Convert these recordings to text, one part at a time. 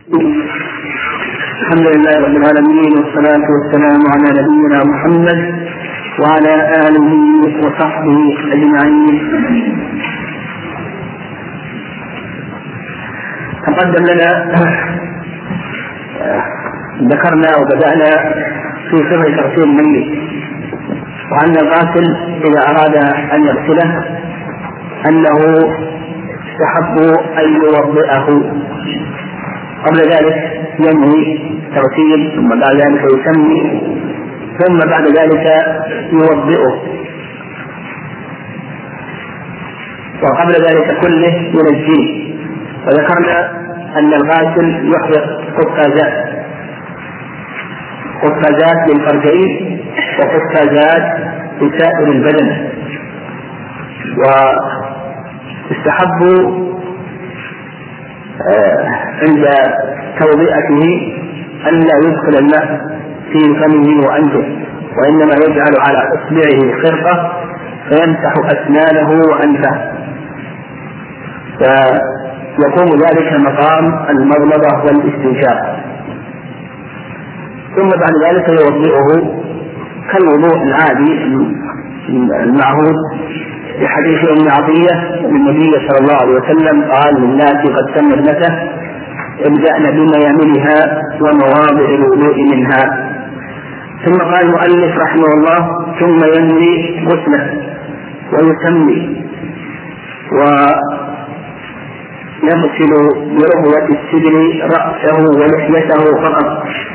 الحمد لله رب العالمين، والصلاة والسلام على نبينا محمد وعلى آله وصحبه أجمعين. تقدم لنا ذكرنا وبدأنا في سر تغسيل الميت، وأن الغاسل إذا أراد أن يغسله أنه يستحب أن يوضئه، قبل ذلك ينوي تغسيل، ثم بعد ذلك يسمي، ثم بعد ذلك يوضئه، وقبل ذلك كله ينجيه. وذكرنا أن الغاسل يحرق قفازات للفرجين وقفازات لسائر البدن، ويستحب عند توضئته أن لا يدخل الماء في فمه وأنفه، وإنما يجعل على إصبعه خرقة فيمسح أسنانه وأنفه، فيقوم ذلك مقام المضمضة والاستنشاق. ثم بعد ذلك يوضئه كالوضوء العادي المعهود، بحديث أم عطية النبي صلى الله عليه وسلم قال: للناس قد تم ابنته ابدأن بميامنها ومواضع الوضوء منها. ثم قال المؤلف رحمه الله: ثم ينوي غسله ويسمي ويغسل برغوة السدر رأسه ولحيته فقط.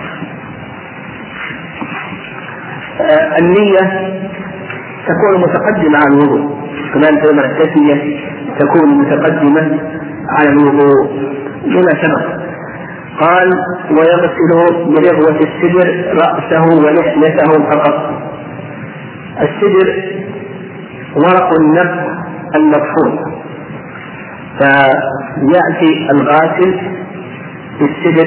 النية تكون متقدمة على الوضوء، كمان تبقى التسمية تكون متقدمة على الوضوء لما سبق. قال: ويغسل برغوة السدر رأسه ولحيته فقط. السدر ورق النبت المطحون، فيأتي الغاسل بالسدر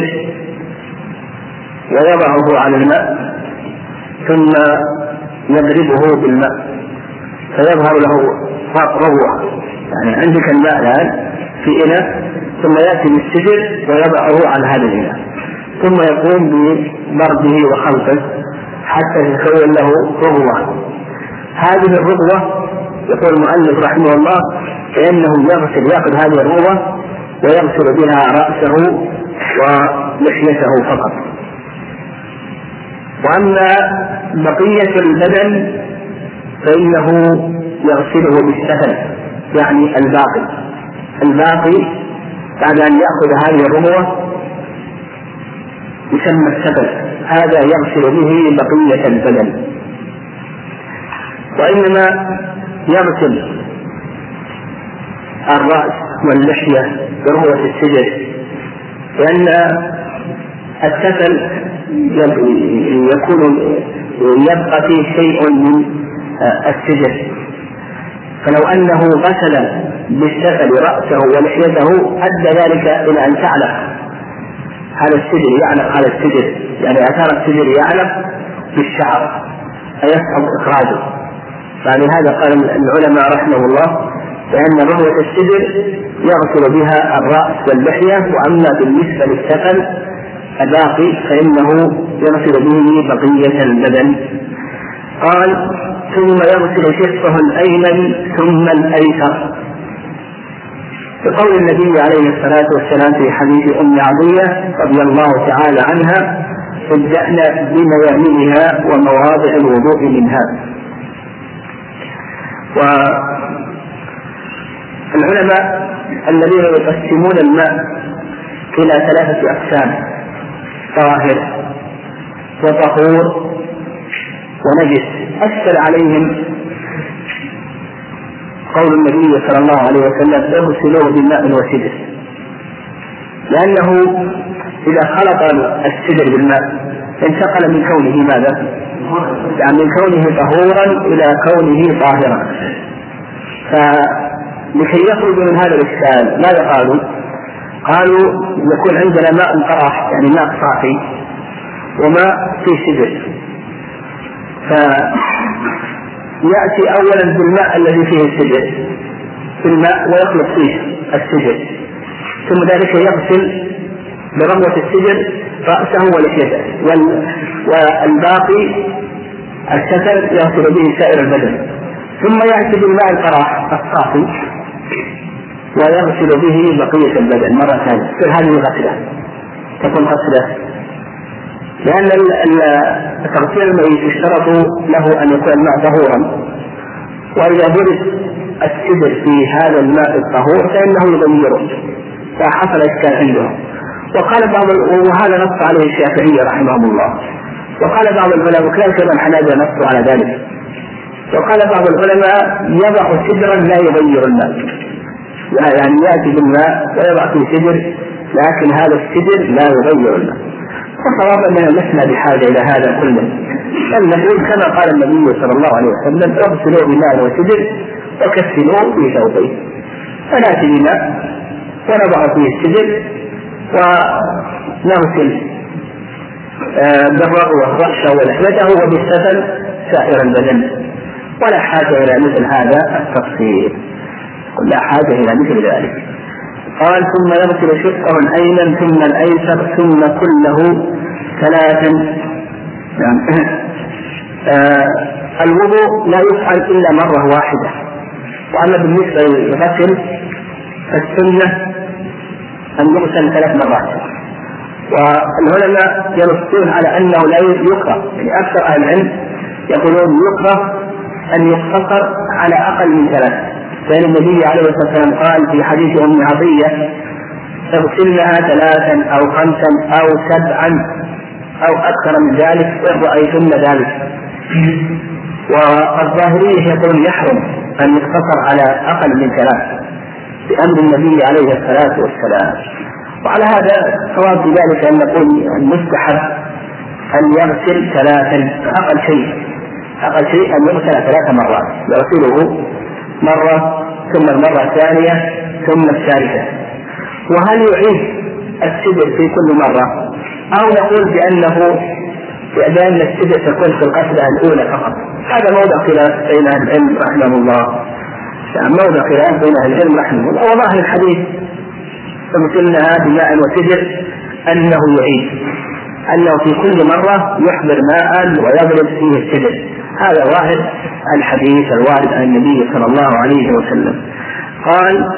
ويضعه على الماء ثم يضربه بالماء فيظهر له رغوة، يعني عندك الماء الآن في إناء، ثم يأتي بالسدر ويضعه على هذا الإناء، ثم يقوم بضربه وخلطه حتى يتكون له رغوة. هذه الرغوة يقول المؤلف رحمه الله فإنه يأخذ هذه الرغوة ويغسل بها رأسه ولحيته فقط. وأما بقية البدن فإنه يغسله بالسفل، يعني الباقي بعد أن يأخذ هذه الرغوة يسمى السفل، هذا يغسل به بقية البدن. وإنما يغسل الرأس واللحية برغوة السدر، لأن السفل يبقى فيه شيء من السدر، فلو أنه غسل بالسفل رأسه ولحيته أدى ذلك إلى أن تعلق على السدر، يعني أثار السدر يعلق بالشعر فيصعب إخراجه. فلهذا قال العلماء رحمه الله بأن رغوة السدر يغسل بها الرأس واللحية، وأما بالنسبة للسفل الباقي فإنه يغسل به بقية البدن. قال: ثم يغسل شقه الأيمن ثم الأيسر، بقول النبي عليه الصلاة والسلام في حديث أم عطية رضي الله تعالى عنها: ابدأن بميامنها ومواضع الوضوء منها. والعلماء الذين يقسمون الماء إلى 3 أقسام: طاهر وطهور ونجس، أشكل عليهم قول النبي صلى الله عليه وسلم: اغسلوه بماء وسدر، لأنه إذا خلط السدر بالماء انتقل من كونه ماذا؟ يعني من كونه طهورا إلى كونه طاهرا. فلكي يخرج من هذا الإشكال ماذا قالوا يكون عندنا ماء قراح، يعني ماء صافي، وماء فيه سدر، فيأتي أولا بالماء الذي فيه السدر في الماء ويخلط فيه السدر، ثم ذلك يغسل برموة السدر رأسه ولحيته، والباقي السفل يغسل به سائر البدن، ثم يأتي بالماء القراح الصافي ويغسل به بقية البدن مرة ثانية. هذه غسلة تكون غسلة، لأن تغسيل الميت يشترط له أن يكون الماء طهورا، وإذا برد السدر في هذا الماء الطهور فإنه يغيره، فحصل إشكال عندهم. وقال بعض، وهذا نص عليه الشافعي رحمه الله، وقال بعض العلماء وكذلك الحنابلة نصوا على ذلك، وقال بعض العلماء يضع سدرا لا يغير الماء، يعني يأتي بالماء ويضع فيه سدر لكن هذا السدر لا يغير الماء. والصواب أننا لسنا بحاجة إلى هذا كله، بل نقول كما قال النبي صلى الله عليه وسلم اغسلوا بماء وسدر وكفنوا في ثوبين، فنأتي بماء ونضع فيه السدر ونغسل بالرأوة رأسه ولحيته وبالسفل سائر البدن، ولا حاجة إلى مثل هذا التفصيل، لا حاجة إلى مثل ذلك. قال ثم يغسل شقه الأيمن ثم الأيسر ثم كله ثلاثا. الوضوء لا يفعل إلا مرة واحدة، وأما بالنسبة للغسل فالسنة أن يغسل 3 مرات، والعلماء ينصون على أنه لا يكره، يعني أكثر أهل العلم يقولون يكره أن يقتصر على أقل من 3، لأن النبي عليه الصلاة والسلام قال في حديث أم عطية اغسلنها 3 أو 5 أو 7 أو أكثر من ذلك إن رأيتن ذلك. والظاهرية يقولون يحرم أن يقتصر على أقل من 3 بأمر النبي عليه الصلاة والسلام. وعلى هذا صواب بذلك أن نقول المستحب أن يغسل 3، أقل شيء أن يغسل 3 مرات، يغسله مرة ثم المرة الثانية ثم الثالثة. وهل يعيد السدر في كل مرة أو نقول بأن السدر تكون في الغسلة الأولى فقط؟ هذا موضع خلاف بين أهل العلم رحمه الله، وظاهر الحديث فمثلنا بماء وسدر أنه يعيد، أنه في كل مرة يحضر ماء ويضرب فيه السدر، هذا ظاهر الحديث الوارد عن النبي صلى الله عليه وسلم. قال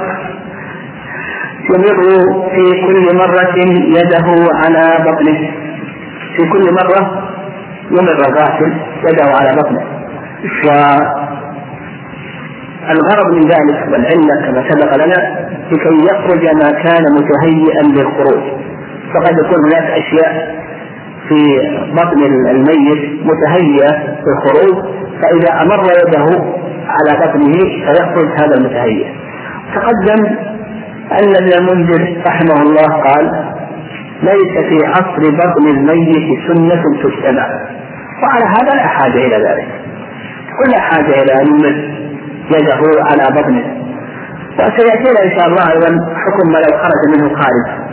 يمر في كل مرة يده على بطنه، في كل مرة يمر الغاسل يده على بطنه، والغرض من ذلك والعلة كما سبق لنا لكي يخرج ما كان متهيئا للخروج، فقد يكون هناك أشياء في بطن الميت متهيئة للخروج، فإذا أمر يده على بطنه فيخرج هذا المتهيئ. تقدم أن ابن المنذر رحمه الله قال ليس في عصر بطن الميت سنة تتبع، وعلى هذا لا حاجة إلى ذلك، ولا حاجة إلى أن يمد يده على بطنه. وسيأتينا إن شاء الله أيضا حكم ما لو خرج منه خارج،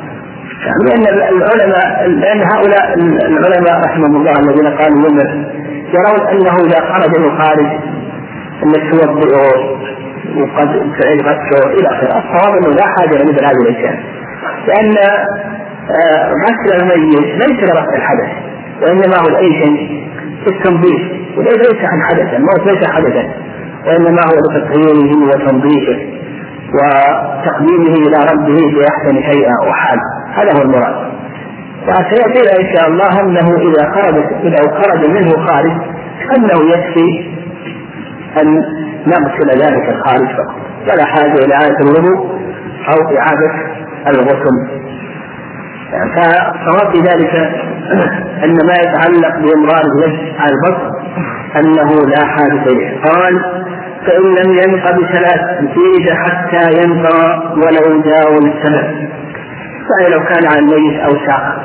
لأن هؤلاء العلماء رحمهم الله الذين قالوا يمر يرون أنه إذا خرج منه خارج أنك توضئه وقد تعيد غسله إلى آخره. الصواب أنه لا حاجة لمثل هذه الأشياء، لأن غسل الميت ليس لرفع الحدث، وإنما هو أي شيء في التنظيف، وليس عن حدث، الموت ليس حدثا، وإنما هو لتطهيره وتنظيفه وتقديمه إلى ربه بأحسن هيئة وحال، هذا هو المراد. وسيأتي إن شاء الله أنه إذا خرج منه خارج أنه يكفي أن نغسل ذلك الخارج فقط، ولا حاجة إلى إعادة الوضوء أو إعادة الغسل. فالصواب في ذلك أن ما يتعلق بإمرار اليد على البطن أنه لا حاجة إليه. قال فإن لم ينق ب3 زيد حتى ينق ولو جاوز السبب، فلو كان عن الميت أوساخ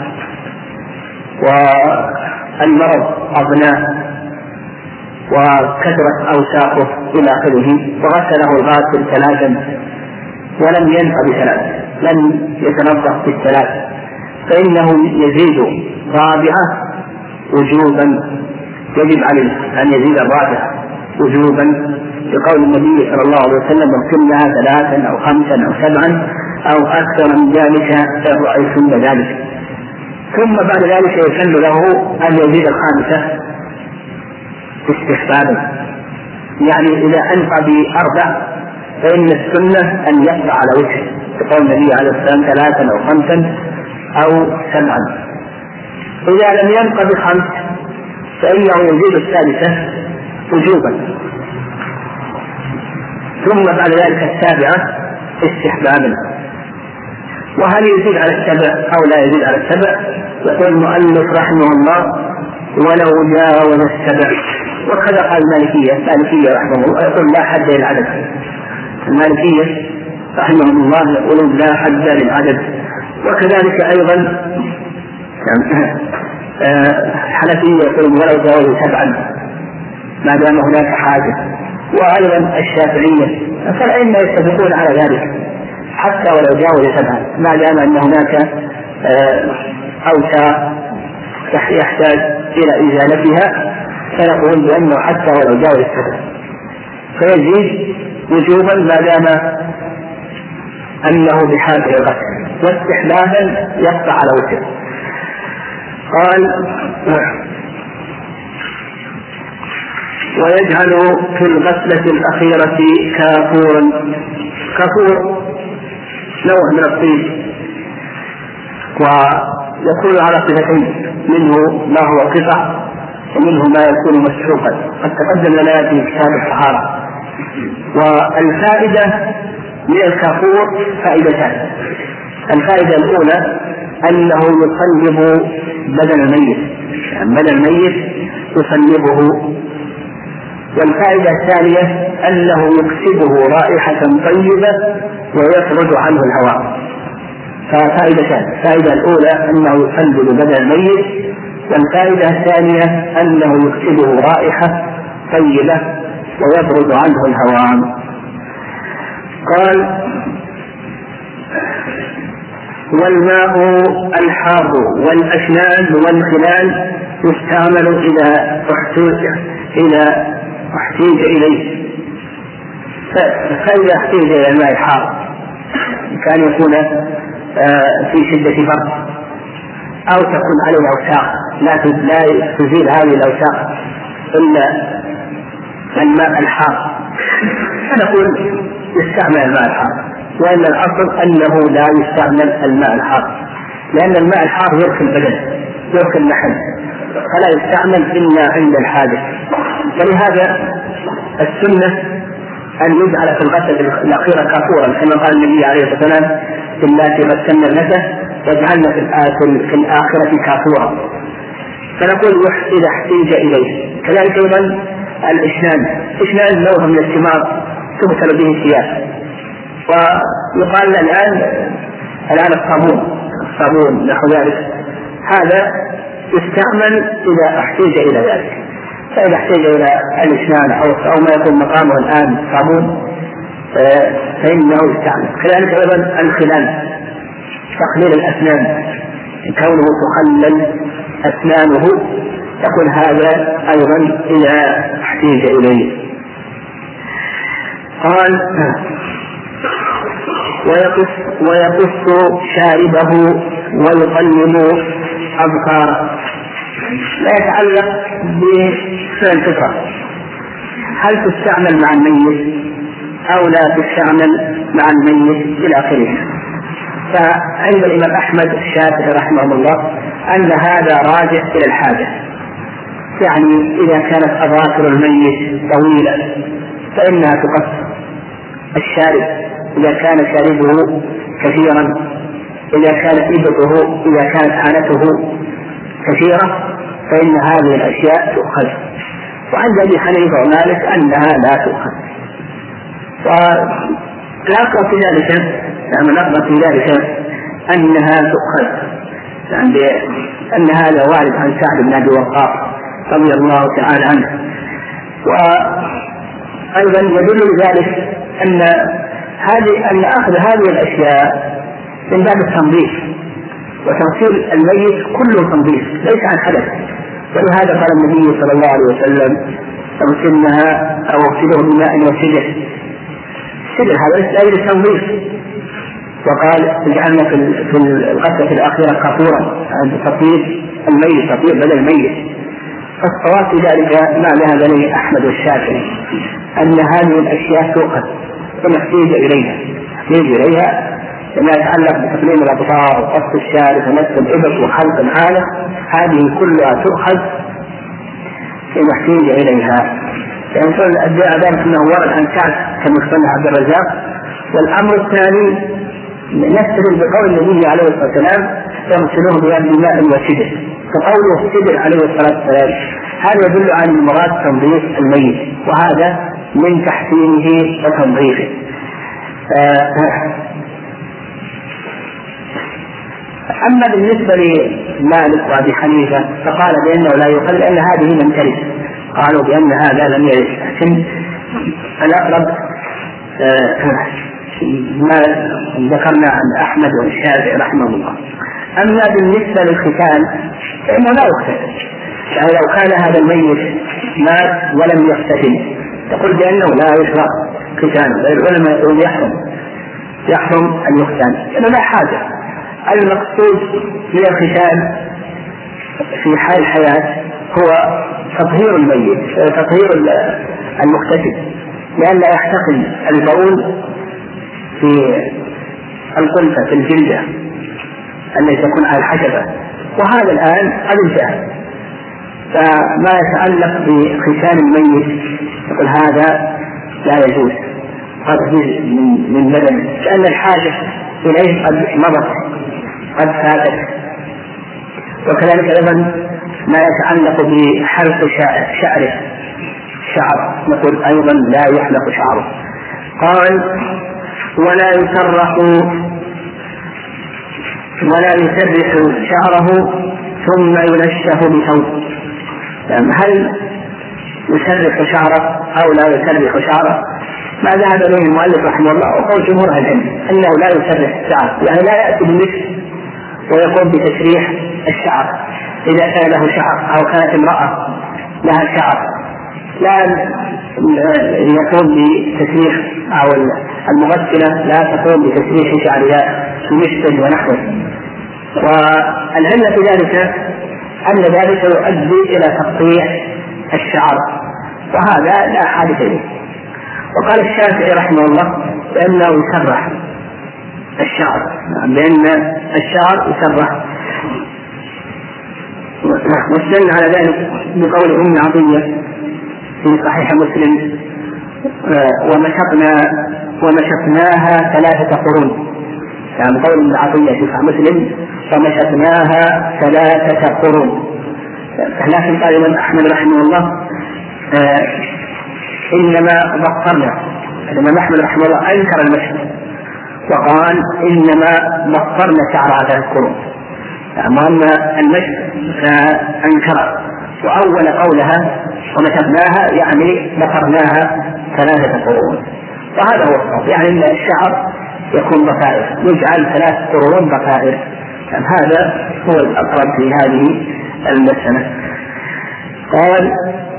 والمرض أضناه وكثرت أوساخه إلى آخره وغسله الغاسل 3 ولم ينق ب3، لم يتنظف ب3، فإنه يزيد 4 وجوبا، يجب عليه أن يزيد 4 وجوبا، لقول النبي صلى الله عليه وسلم اغسلنها 3 أو 5 أو 7 أو أكثر من ذلك إن رأيتم ذلك. ثم بعد ذلك يسن له أن يزيد الخامسة استحبابا، يعني إذا أنفع ب4 فإن السنة أن يقطع على وجهه، يقول النبي عليه الصلاة والسلام 3 أو 5 أو 7. إذا لم ينق ب5 فإنه يزيد الثالثة وجوبا، ثم بعد ذلك 7 استحبابا. وهل يزيد على 7 أو لا يزيد على 7؟ يقول المؤلف رحمه الله ولو جاوز 7. وكذا قال المالكية رحمه الله يقول لا حد للعدد. المالكية رحمه الله يقولون لا حد للعدد، وكذلك أيضا الحنفية يقولون ولو جاوز 7 ما دام هناك حاجة، وأيضا الشافعية. فالأئمة يتفقون على ذلك حتى ولو جاوز 7 ما دام أن هناك أوساخ يحتاج إلى إزالتها، فنقول بأنه حتى ولو جاوز 7 فيزيد وجوبا ما دام أنه بحاجة إلى الغسل، واستحبابا يقطع على وجهه. قال ويجعل في الغسلة الأخيرة كافورا. كافور نوع من الطين ويكون على صفتين، منه ما هو قطع ومنه ما يكون مسحوقا، قد تقدم لنا في كتاب الطهارة. والفائدة من الكافور فائدتان. الفائدة الأولى أنه يصلب بدن الميت، يعني بدن الميت يصلبه. والفائدة الثانية أنه يكسبه رائحة طيبة ويخرج عنه الهواء. ففائدتان، الفائدة الأولى أنه يصلب بدن الميت، والفائدة الثانية أنه يكسبه رائحة طيبة ويبرد عنه الهواء. قال والماء الحار والأشنان والخلال يستعمل إذا احتيج إليه. فإذا احتيج إلى الماء الحار كان يكون في شدة برد أو تكون عليه أوساخ لا تزيل هذه الأوساخ إلا الماء الحار، فنقول يستعمل الماء الحار. وأن الأصل أنه لا يستعمل الماء الحار، لأن الماء الحار يرخي البدن يرخي اللحم، فلا يستعمل إلا عند الحاجة. ولهذا السنة أن يجعل في الغسل الأخيرة كافورا، كما قال النبي عليه الصلاة والسلام اللاتي غسلن النساء واجعلنا في الآخرة كافورا. فنقول إذا احتيج إليه. كذلك أيضا الإشنان نوع من الثمار تغسل به الثياب. ويقال الآن الصابون نحو ذلك، هذا يستعمل إذا احتيج إلى ذلك. فإذا احتيج إلى الإشنان أو ما يكون مقامه الآن صابون فإنه يستعمل. كذلك أيضا الخلال، تخليل الأسنان، كونه تخلل أسنانه، يكون هذا أيضا إذا احتيج إليه. قال ويقص شاربه ويقلم أبكاره. لا يتعلق بفعل الفطرة، هل تستعمل مع الميت أو لا تستعمل مع الميت إلى آخره. فعند الإمام أحمد الشافعي رحمه الله أن هذا راجع إلى الحاجة، يعني إذا كانت أظافر الميت طويلة فإنها تقص. الشارب إذا كان شاربه كثيرا، إذا كانت إبطه، إذا كانت عانته كثيرة، فإن هذه الأشياء تؤخذ. وعند أبي حنيفة ومالك أنها لا تؤخذ. والأقرب في ذلك أنها تؤخذ، يعني أن هذا وارد عن سعد بن أبي وقاص رضي الله تعالى عنه. وأيضا يدل لذلك أن أخذ هذه الأشياء من باب التنظيف، وتغسيل الميت كله تنظيف ليس عن حدث. ولهذا قال النبي صلى الله عليه وسلم اغسلنها أو اغسله بماء وسدر. السدر هذا ليس للتنظيف، وقال اجعلنا في الغسلة الأخيرة كافورا عند تطيب الميت، تطيب بدل الميت. فالصواب في ذلك ما ذهب إليه أحمد والشافعي أن هذه الأشياء تؤخذ ونحتاج إليها ما يتعلق بتقليم الأبصار وقص الشارب ونسب الإبط وخلق العالة، هذه كلها تؤخذ ونحتاج إليها. يعني الدعاء ذلك أنه ورد عن كعب كما يقول عبد الرزاق. والأمر الثاني نستدل بقول النبي عليه الصلاة والسلام يغسلوه بماء وسدر، فقوله السدر عليه الصلاة والسلام هذا يدل على المراد تنظيف الميت، وهذا من تحسينه وتنظيفه. أما بالنسبة لمالك وأبي حنيفة فقال بأنه لا يقل لأن هذه لم ترد، قالوا بأن هذا لم يرد، لكن الأقرب ما ذكرنا عن أحمد والشافعي رحمه الله. أما بالنسبة للختان فإنه لا يختتن، يعني لو كان هذا الميت مات ولم يختتن تقول بأنه لا يشرع ختانه، العلماء يقول يحرم أن يختان لأنه لا حاجة. المقصود من الختان في حال الحياة هو تطهير الميت، تطهير المختتن، لأن لا يحتقن البول في القلفة في الجلدة التي تكون على الحشبة، وهذا الآن قد انتهى. فما يتعلق بختان الميت يقول هذا لا يجوز، هذا من بدن، لأن الحاجة إليه قد مضت قد فاتت. وكذلك أيضا ما يتعلق بحلق شعر نقول أيضا لا يحلق شعره. قال ولا يسرح شعره ثم ينشه بثوب. هل يسرح شعره أو لا يسرح شعره؟ ما ذهب إليه المؤلف رحمه الله وقول جمهور العلم أنه لا يسرح شعره، يعني لا يأتي بالمثل ويقوم بتسريح الشعر إذا كان له شعر أو كانت امرأة لها شعر، لا يقوم بتسريح، أو المغسلة لا تقوم بتسريح شعرها بمشتد ونحوه. والعلة في ذلك أن ذلك يؤدي إلى تقطيع الشعر، وهذا لا حاجة إليه. وقال الشافعي رحمه الله بأنه يسرح الشعر، بأن الشعر يسرح، واستدل على ذلك بقول أم عطية في صحيح مسلم ومشطناها 3 قرون، يعني قول ابن عطية في صحيح مسلم ومشطناها 3 قرون. لكن قال الإمام أحمد رحمه الله إنما بطرنا، الإمام أحمد رحمه الله أنكر المشط وقال إنما بطرنا شعرها 3 قرون، أما أن المشط فأنكر، وأول قولها ومشطناها يعني بطرناها 3 قرون، وهذا هو الصواب، يعني أن الشعر يكون بطائر، يجعل 3 قرون بطائر، هذا هو الأقرب في هذه المسألة. قال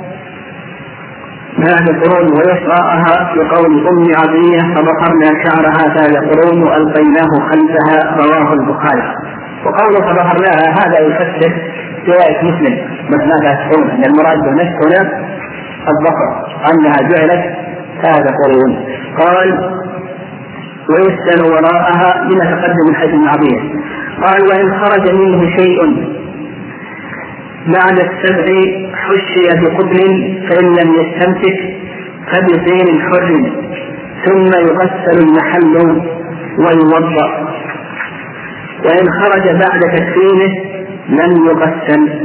هذا قرون ويسراها بقول أم عطية فبخرنا شعرها 3 قرون وألقيناه خلفها، رواه البخاري. وقوله فبخرناها هذا يفسر رواية مسلم مثل 3 قرون، أن المراد بالنشط هنا الظفر أنها جعلت 3 قرون. قال ويسأل وراءها لما تقدم من حديث عظيم. قال وإن خرج منه شيء بعد 7 حشي بقبل فإن لم يستمسك فبطين حر ثم يغسل المحل ويوضأ، وإن خرج بعد تكفينه لم يغسل.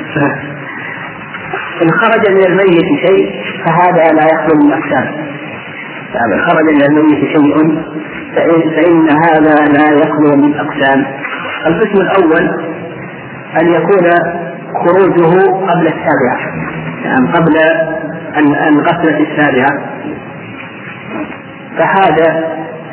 إن خرج من الميت شيء فهذا لا يخلو من أقسام، يعني خرج من الميت شيء فإن هذا لا يخلو من أقسام. القسم الأول أن يكون خروجه قبل 7، يعني قبل الغسلة 7، فهذا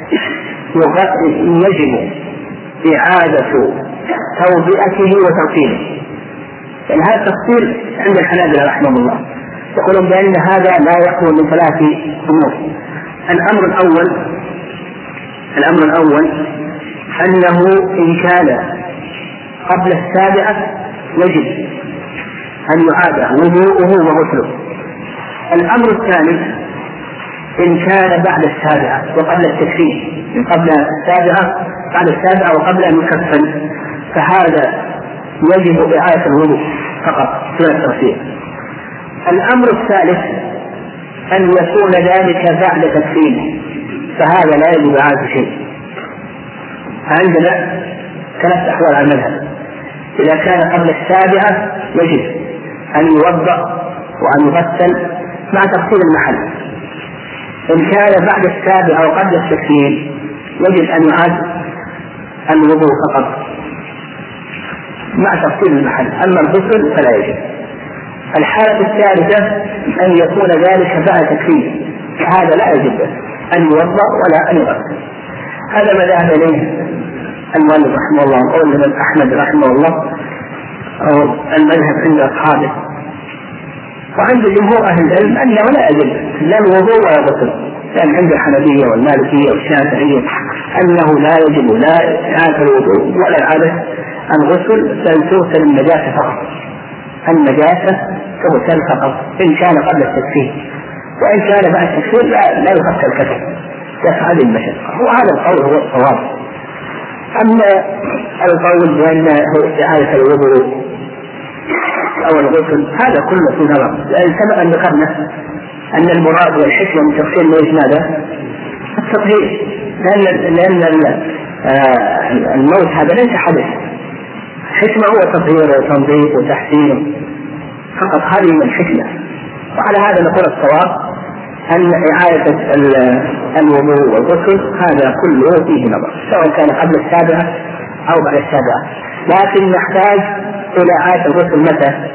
يجب إعادة توضئته وتغسيله. يعني هذا التفصيل عند الحنابلة رحمه الله، يقولون بأن هذا لا يخلو من 3 أمور. الأمر الأول أنه إن كان قبل السابعة يجب أن يعاد وضوءه وغسله. الأمر الثاني إن كان بعد السابعة وقبل التكفين، من قبل السابعة بعد السابعة وقبل أن يكفن، فهذا يجب إعادة الوضوء فقط دون التغسيل. الأمر الثالث أن يكون ذلك بعد تكفينه، فهذا لا يجب إعادة شيء. عندنا ثلاث أحوال على المذهب: إذا كان قبل السابعة يجب أن يوضأ وأن يغسل مع تغسيل المحل. إن كان بعد السابعة وقبل التكفين يجب أن يعاد الوضوء فقط مع تغسيل المحل، أما الغسل فلا يجب. الحالة الثالثة أن يكون ذلك بعد تكفين، هذا لا يجب أن يوضأ ولا أن يغسل. هذا ما ذهب إليه المؤلف رحمه الله، قول الإمام أحمد رحمه الله، أو المذهب عند أصحابه. وعند جمهور أهل العلم أنه لا يجب لا الوضوء ولا الغسل، لأن عند الحنفية والمالكية والشافعية أنه لا يجب لا إعادة الوضوء ولا إعادة الغسل، بل تغسل النجاسة فقط. النجاسة تغسل فقط إن كان قبل التكفين، وإن كان بعد التكفين لا يغسل كفن، يفعل المشقة. وهذا القول هو الصواب. أما القول بأن إعادة الوضوء أو الغسل هذا كله في نظر، لأن سبق أن ذكرنا أن المراد والحكمة من تغسيل الميت ماذا؟ التطهير، لأن الموت هذا ليس حدث، الحكمة هو تطهيره وتنظيف وتحسينه فقط، هذه من الحكمة. وعلى هذا نقول الصواب أن إعادة الوضوء والغسل هذا كله فيه نظر، سواء كان قبل السابعة أو بعد السابعة، لكن نحتاج إلى إعادة الغسل متى؟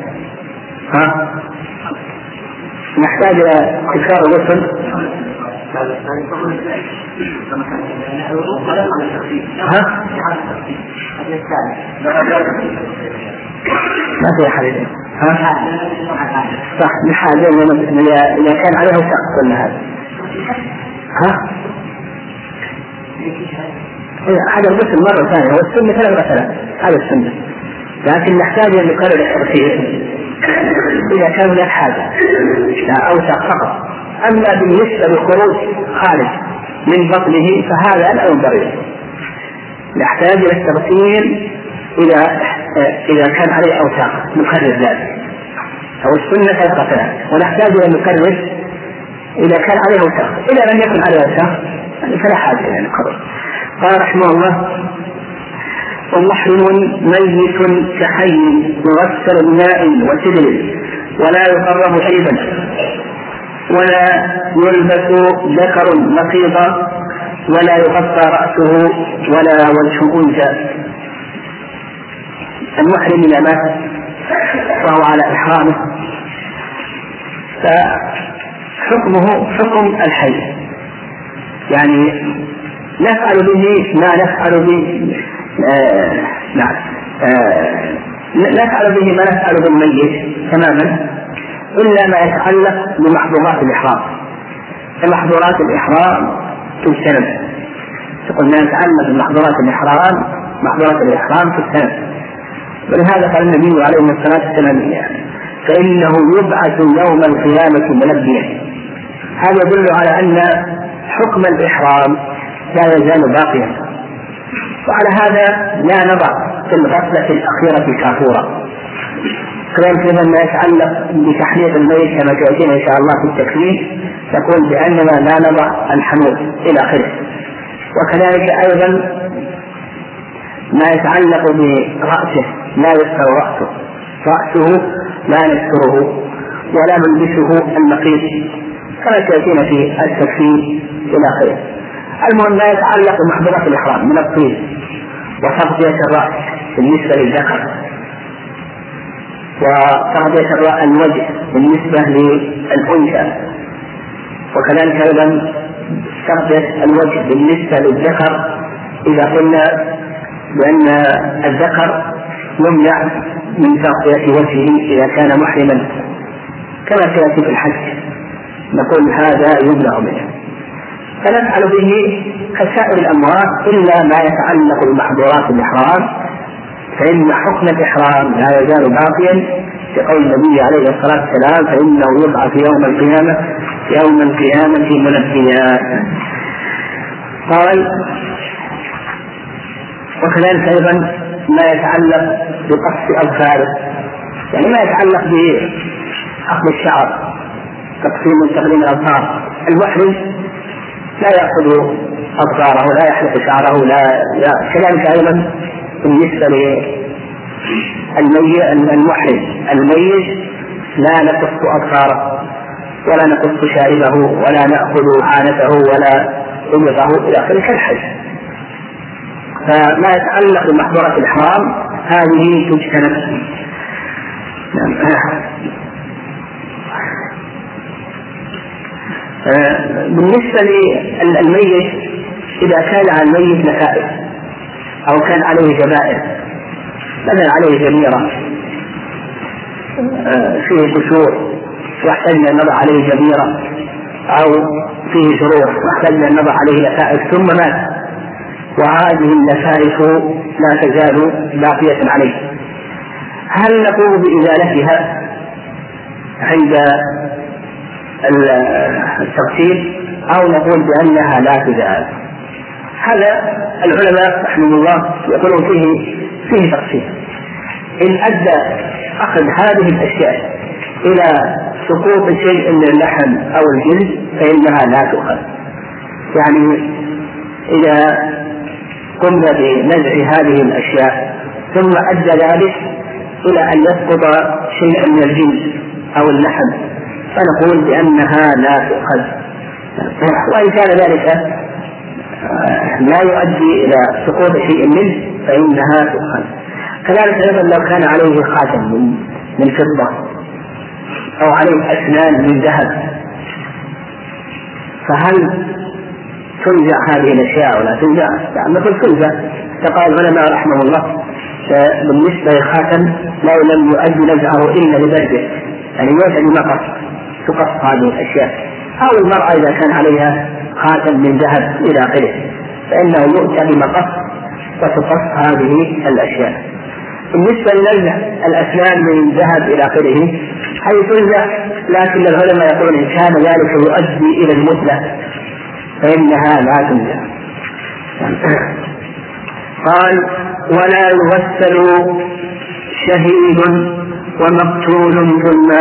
نحتاج إلى تكرار الغسل ما في حديث صح لحاجة إذا كان عليه شخص ولا هذا هذا الغسل مرة ثانية، والسنة 3 غسلات، هذا السنة، لكن نحتاج أن نكرر التغسيل إذا كان هناك حاجة لا أوسع فقط. أما بالنسبة للخروج خارج من بطنه فهذا لا ينبغي، نحتاج إلى التغسيل إذا كان عليه أوساخ نكرر ذلك، أو السنة 3 غسلات، ونحتاج إلى نكرر إذا كان عليه أوساخ. إذا لم يكن عليه أوساخ فلا حاجة إلى نكرر. قال رحمه الله: ومحرم ميت كحي مغسل بماء وسدر ولا يقرب شيبا ولا يلبس ذكر نقيضا ولا يغطى رأسه ولا وجه أنثى. المحرم إذا مات وهو على إحرامه فحكمه حكم الحي، يعني نفعل به ما نفعل به نفعل به ما نفعل بالميت تماما، إلا ما يتعلق بمحظورات الإحرام. محظورات الإحرام تجتنب، تقول ما يتعلق بمحظورات الإحرام، محظورات الإحرام تجتنب. ولهذا قال النبي عليه الصلاة والسلام: فإنه يبعث يوم القيامة ملبيا. هذا يدل على أن حكم الإحرام لا يزال باقيا. وعلى هذا لا نضع في الغسلة الأخيرة كافورا، كذلك ما يتعلق بتحليق الميت كما تأتينا إن شاء الله في التكليف نقول بأننا لا نضع الحنوط إلى آخره. وكذلك أيضا ما يتعلق برأسه لا يستر رأسه لا نستره ولا نلبسه النقيض كما تأتينا في التكليف إلى آخره. المهم ما يتعلق بمحظورات الإحرام من الطيب وتغطية الرأس بالنسبة للذكر، وتغطية الوجه بالنسبة للأنثى، وكذلك أيضا تغطية الوجه بالنسبة للذكر إذا قلنا بأن الذكر يمنع من تغطية وجهه إذا كان محرما كما سيأتي في الحج، نقول هذا يمنع منه. فنفعل به كسائر الأموات إلا ما يتعلق بمحظورات الإحرام، فإن حكم الإحرام لا يزال باقيا لقول النبي عليه الصلاة والسلام: فإنه يبعث يوم القيامة ملبيا. قال: وكذلك أيضا ما يتعلق بقص أظفاره، يعني ما يتعلق بأخذ الشعر، تقسيم وتقليم الأظفار. المحرم لا يأخذ أظفاره، لا يحلق شعره، كذلك أيضا بالنسبة للمحرم الميت لا نقص أظفاره ولا نقص شاربه ولا نأخذ عانته ولا أبطه إلى آخره كالحج. فما يتعلق بمحظورات الإحرام هذه تجتنب. بالنسبة للميت إذا كان على الميت نكائب أو كان عليه جبائر، مثلا عليه جبيرة فيه قشور واحتاج أن نضع عليه جبيرة، أو فيه جروح واحتاج أن نضع عليه لفائف ثم مات، وهذه اللفائف لا تزال باقية عليه، هل نقوم بإزالتها عند التغسيل أو نقول بأنها لا تزال؟ هذا العلماء رحمه الله يقولون فيه تقسيم. إن أدى أخذ هذه الأشياء إلى سقوط شيء من اللحم أو الجلد فإنها لا تؤخذ. يعني إذا قمنا بنزع هذه الأشياء ثم أدى ذلك إلى أن يسقط شيء من الجلد أو اللحم فنقول بأنها لا تؤخذ، وإن كان ذلك لا يؤدي إلى سقوط شيء منه فإنها تؤخذ. كذلك أيضا لو كان عليه خاتم من فضة أو عليه أسنان من ذهب فهل تنزع هذه الأشياء ولا تنزع؟ مثل تنزع. فقال العلماء رحمه الله بالنسبة للخاتم لا لم يؤدي نزعه إلا لبرده، يعني يوجد مقص تقص هذه الأشياء، أو المرأة إذا كان عليها خاتم من ذهب إلى آخره فإنه يؤتى بمقص وتقص هذه الأشياء. بالنسبة لنزع الأسنان من ذهب إلى آخره هي تنزع، لكن العلماء يقولون إن كان ذلك يؤدي إلى المثلة فإنها لا تنزع. قال: ولا يغسل شهيد ومقتول ثم.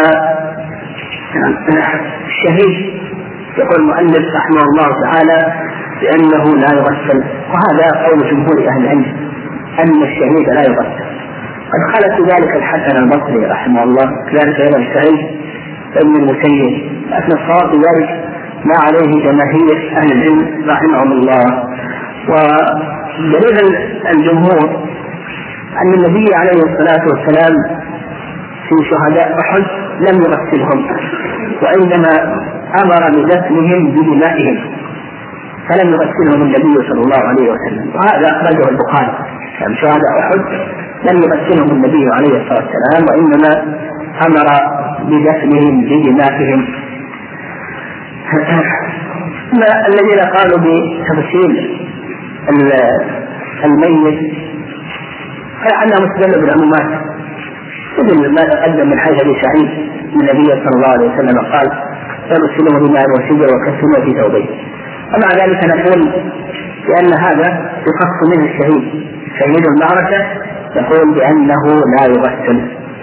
الشهيد يقول المؤلف رحمه الله تعالى بأنه لا يغسل، وهذا قول جمهور أهل العلم أن الشهيد لا يغسل. قد خلت ذلك الحسن البصري رحمه الله، كذلك أيضا سعيد بن المسيب، لكن الصواب ذلك ما عليه جماهير أهل العلم رحمهم الله. ودليل الجمهور أن النبي عليه الصلاة والسلام في شهداء أحد لم يغسلهم، وإنما أمر بدفنهم بدمائهم فلم يغسلهم النبي صلى الله عليه وسلم، وهذا أخرجه البخاري. يعني شهداء أحد لم يغسلهم النبي عليه الصلاة والسلام وإنما أمر بدفنهم بدمائهم. الذين قالوا بتغسيل الميت فلعلهم استدلوا بالعمومات، مثل ما تقدم من حديث أبي سعيد من النبي صلى الله عليه وسلم قال: فاغسلوه بماء وسدر وكفنوه في ثوبين. ومع ذلك نقول بأن هذا يخص منه الشهيد، شهيد المعركة يقول بأنه لا يغسل.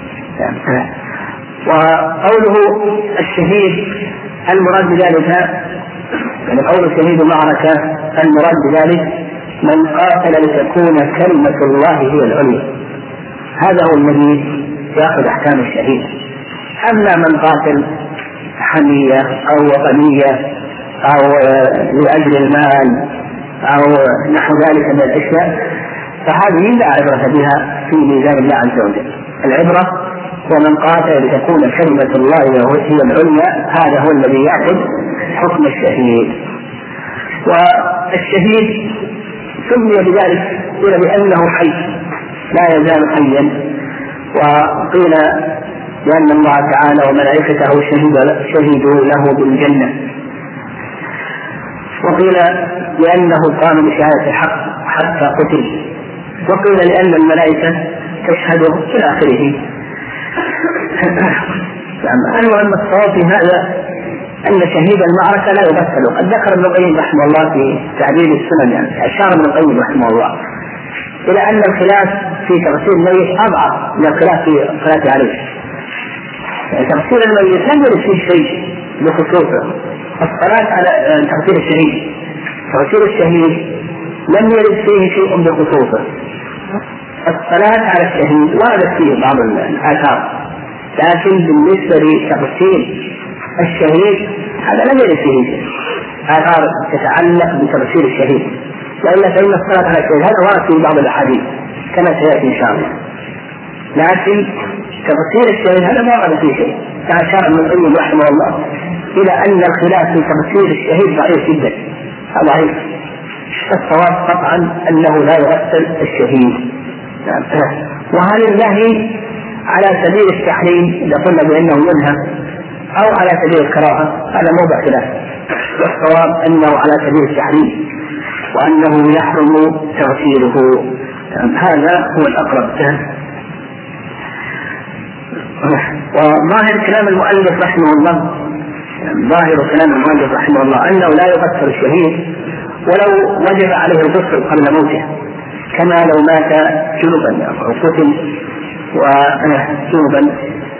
وقوله الشهيد المراد بذلك، يعني قول شهيد معركة المراد بذلك من قاتل لتكون كلمة الله هي العليا، هذا هو الذي يأخذ أحكام الشهيد. أما من قاتل حمية أو وطنية أو لأجل المال أو نحو ذلك من الأشياء فهذه لا عبرة بها في ميزان الله عز وجل. العبرة ومن قاتل لتكون كلمة الله هي العليا، هذا هو الذي يأخذ حكم الشهيد. والشهيد سمي بذلك لأنه حي لا يزال حيا، وقيل لأن الله تعالى وملائكته شهدوا له بالجنة. وقيل لأنه قام بشهادة الحق حتى قتل، وقيل لأن الملائكة تشهده إلى آخره. المهم الصواب في هذا أن شهيد المعركة لا يغسل. قد ذكر ابن القيم رحمه الله في تعديل السنن، يعني أشار ابن القيم رحمه الله إلى أن الخلاف في تغسيل الميت أضعف من الخلاف في الصلاة عليه. يعني تغسيل الميت لم يرد فيه شيء بخصوصه، الصلاة على تغسيل الشهيد، تغسيل الشهيد لم يرد فيه شيء بخصوصه. الصلاة على الشهيد وردت فيه بعض الآثار، لكن بالنسبة لتغسيل الشهيد هذا لم يرد فيه آثار تتعلق بتغسيل الشهيد، وإلا فإن الصلاة على الشهيد هذا ورد في بعض الأحاديث كما سيأتي إن شاء الله، لكن تغسيل الشهيد هذا ما ورد فيه شيء. فأشار ابن القيم رحمه الله إلى أن الخلاف في تغسيل الشهيد ضعيف جدا، ضعيف. الصواب قطعا أنه لا يغسل الشهيد. وهل النهي على سبيل التحريم إذا قلنا بأنه ينهى أو على سبيل الكراهة؟ هذا موضع خلاف، والصواب أنه على سبيل التحريم وأنه يحرم تغسيله، هذا هو الأقرب. وظاهر كلام المؤلف رحمه الله، ظاهر كلام المؤلف رحمه الله أنه لا يغسل الشهيد ولو وجب عليه الغسل قبل موته، كما لو مات جنبا أو قتل وجنبا،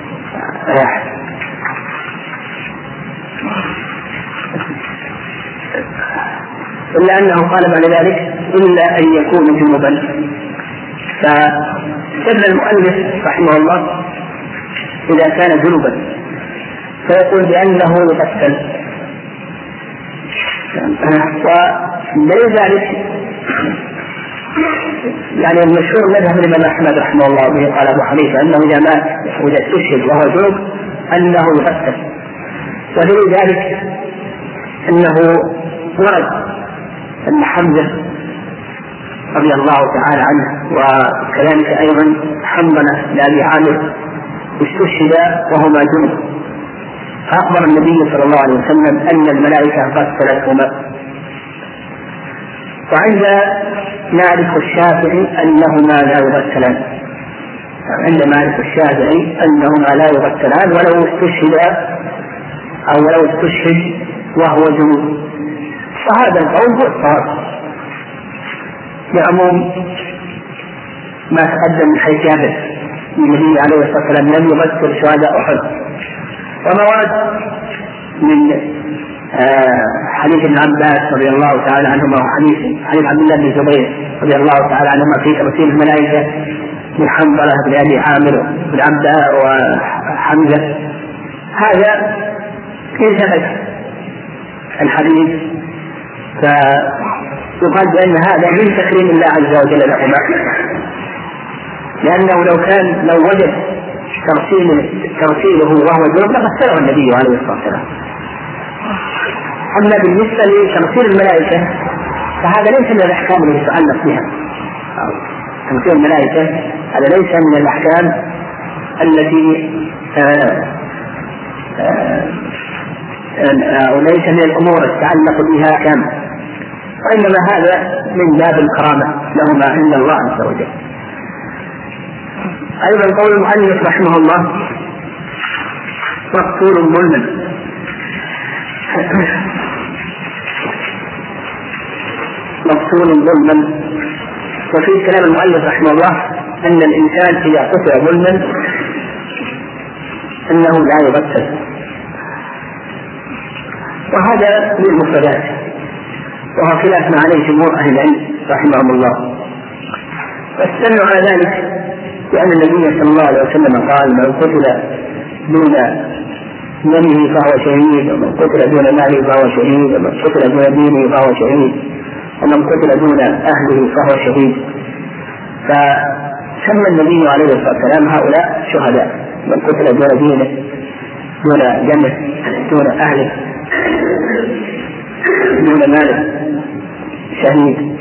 إلا أنه قال بعد ذلك إلا أن يكون جنبا. فابن المؤلف رحمه الله إذا كان جنبا فيقول بأنه يغسل، ولذلك يعني المشهور مذهب الإمام أحمد رحمه الله به قال أبو حنيفة أنه إذا مات وإذا استشهد وهو جنب أنه يغسل، ولذلك أنه ورد أن حمزة رضي الله تعالى عنه وكذلك أيضا حنظلة لأبي عامر استشهد وهما جنب، فأخبر النبي صلى الله عليه وسلم أن الملائكة غسلتهما. وعند مالك الشافعي أنهما لا يغسلان، عند مالك الشافعي أنهما لا يغسلان ولو استشهد أو ولو استشهد وهو جنوب. وهذا القول هو الصواب بعموم ما تقدم من حيث يابس النبي عليه الصلاة والسلام لم يغسل شهداء أحد. وما ورد من حديث ابن عباس رضي الله تعالى عنهما وحديث عبد الله بن الزبير رضي الله تعالى عنهما في تغسيل الملائكة من حنظلة بن أبي عامر بن عبداء وحمزة، هذا في ثبت الحديث، فيقال بأن هذا من تكريم الله عز وجل لهما، لأنه لو وجد تغسيله وهو جنب لغسله النبي عليه الصلاة والسلام. أما بالنسبة لتغسيل الملائكة فهذا ليس من الأحكام التي يتعلق بها، تغسيل الملائكة هذا ليس من الأحكام التي أو ليس من الأمور تتعلق بها أحكام، وإنما هذا من باب الكرامة لهما عند الله عز وجل. أيضا قول المؤلف رحمه الله مقتول ظلما، مقتول ظلما. وفي كلام المؤلف رحمه الله أن الإنسان إذا قتل ظلما أنه لا يغسل، وهذا من المفردات، وهو خلاف ما عليه جمهور أهل العلم رحمهم الله. واستدلوا على ذلك لأن النبي صلى الله عليه وسلم قال من قتل دون دمه فهو شهيد، ومن قتل دون ماله فهو شهيد، ومن قتل دون دينه فهو شهيد، ومن قتل دون أهله فهو شهيد. فسمى النبي عليه الصلاة والسلام هؤلاء شهداء، من قتل دون دينه دون دمه دون أهله دون ماله شهيد.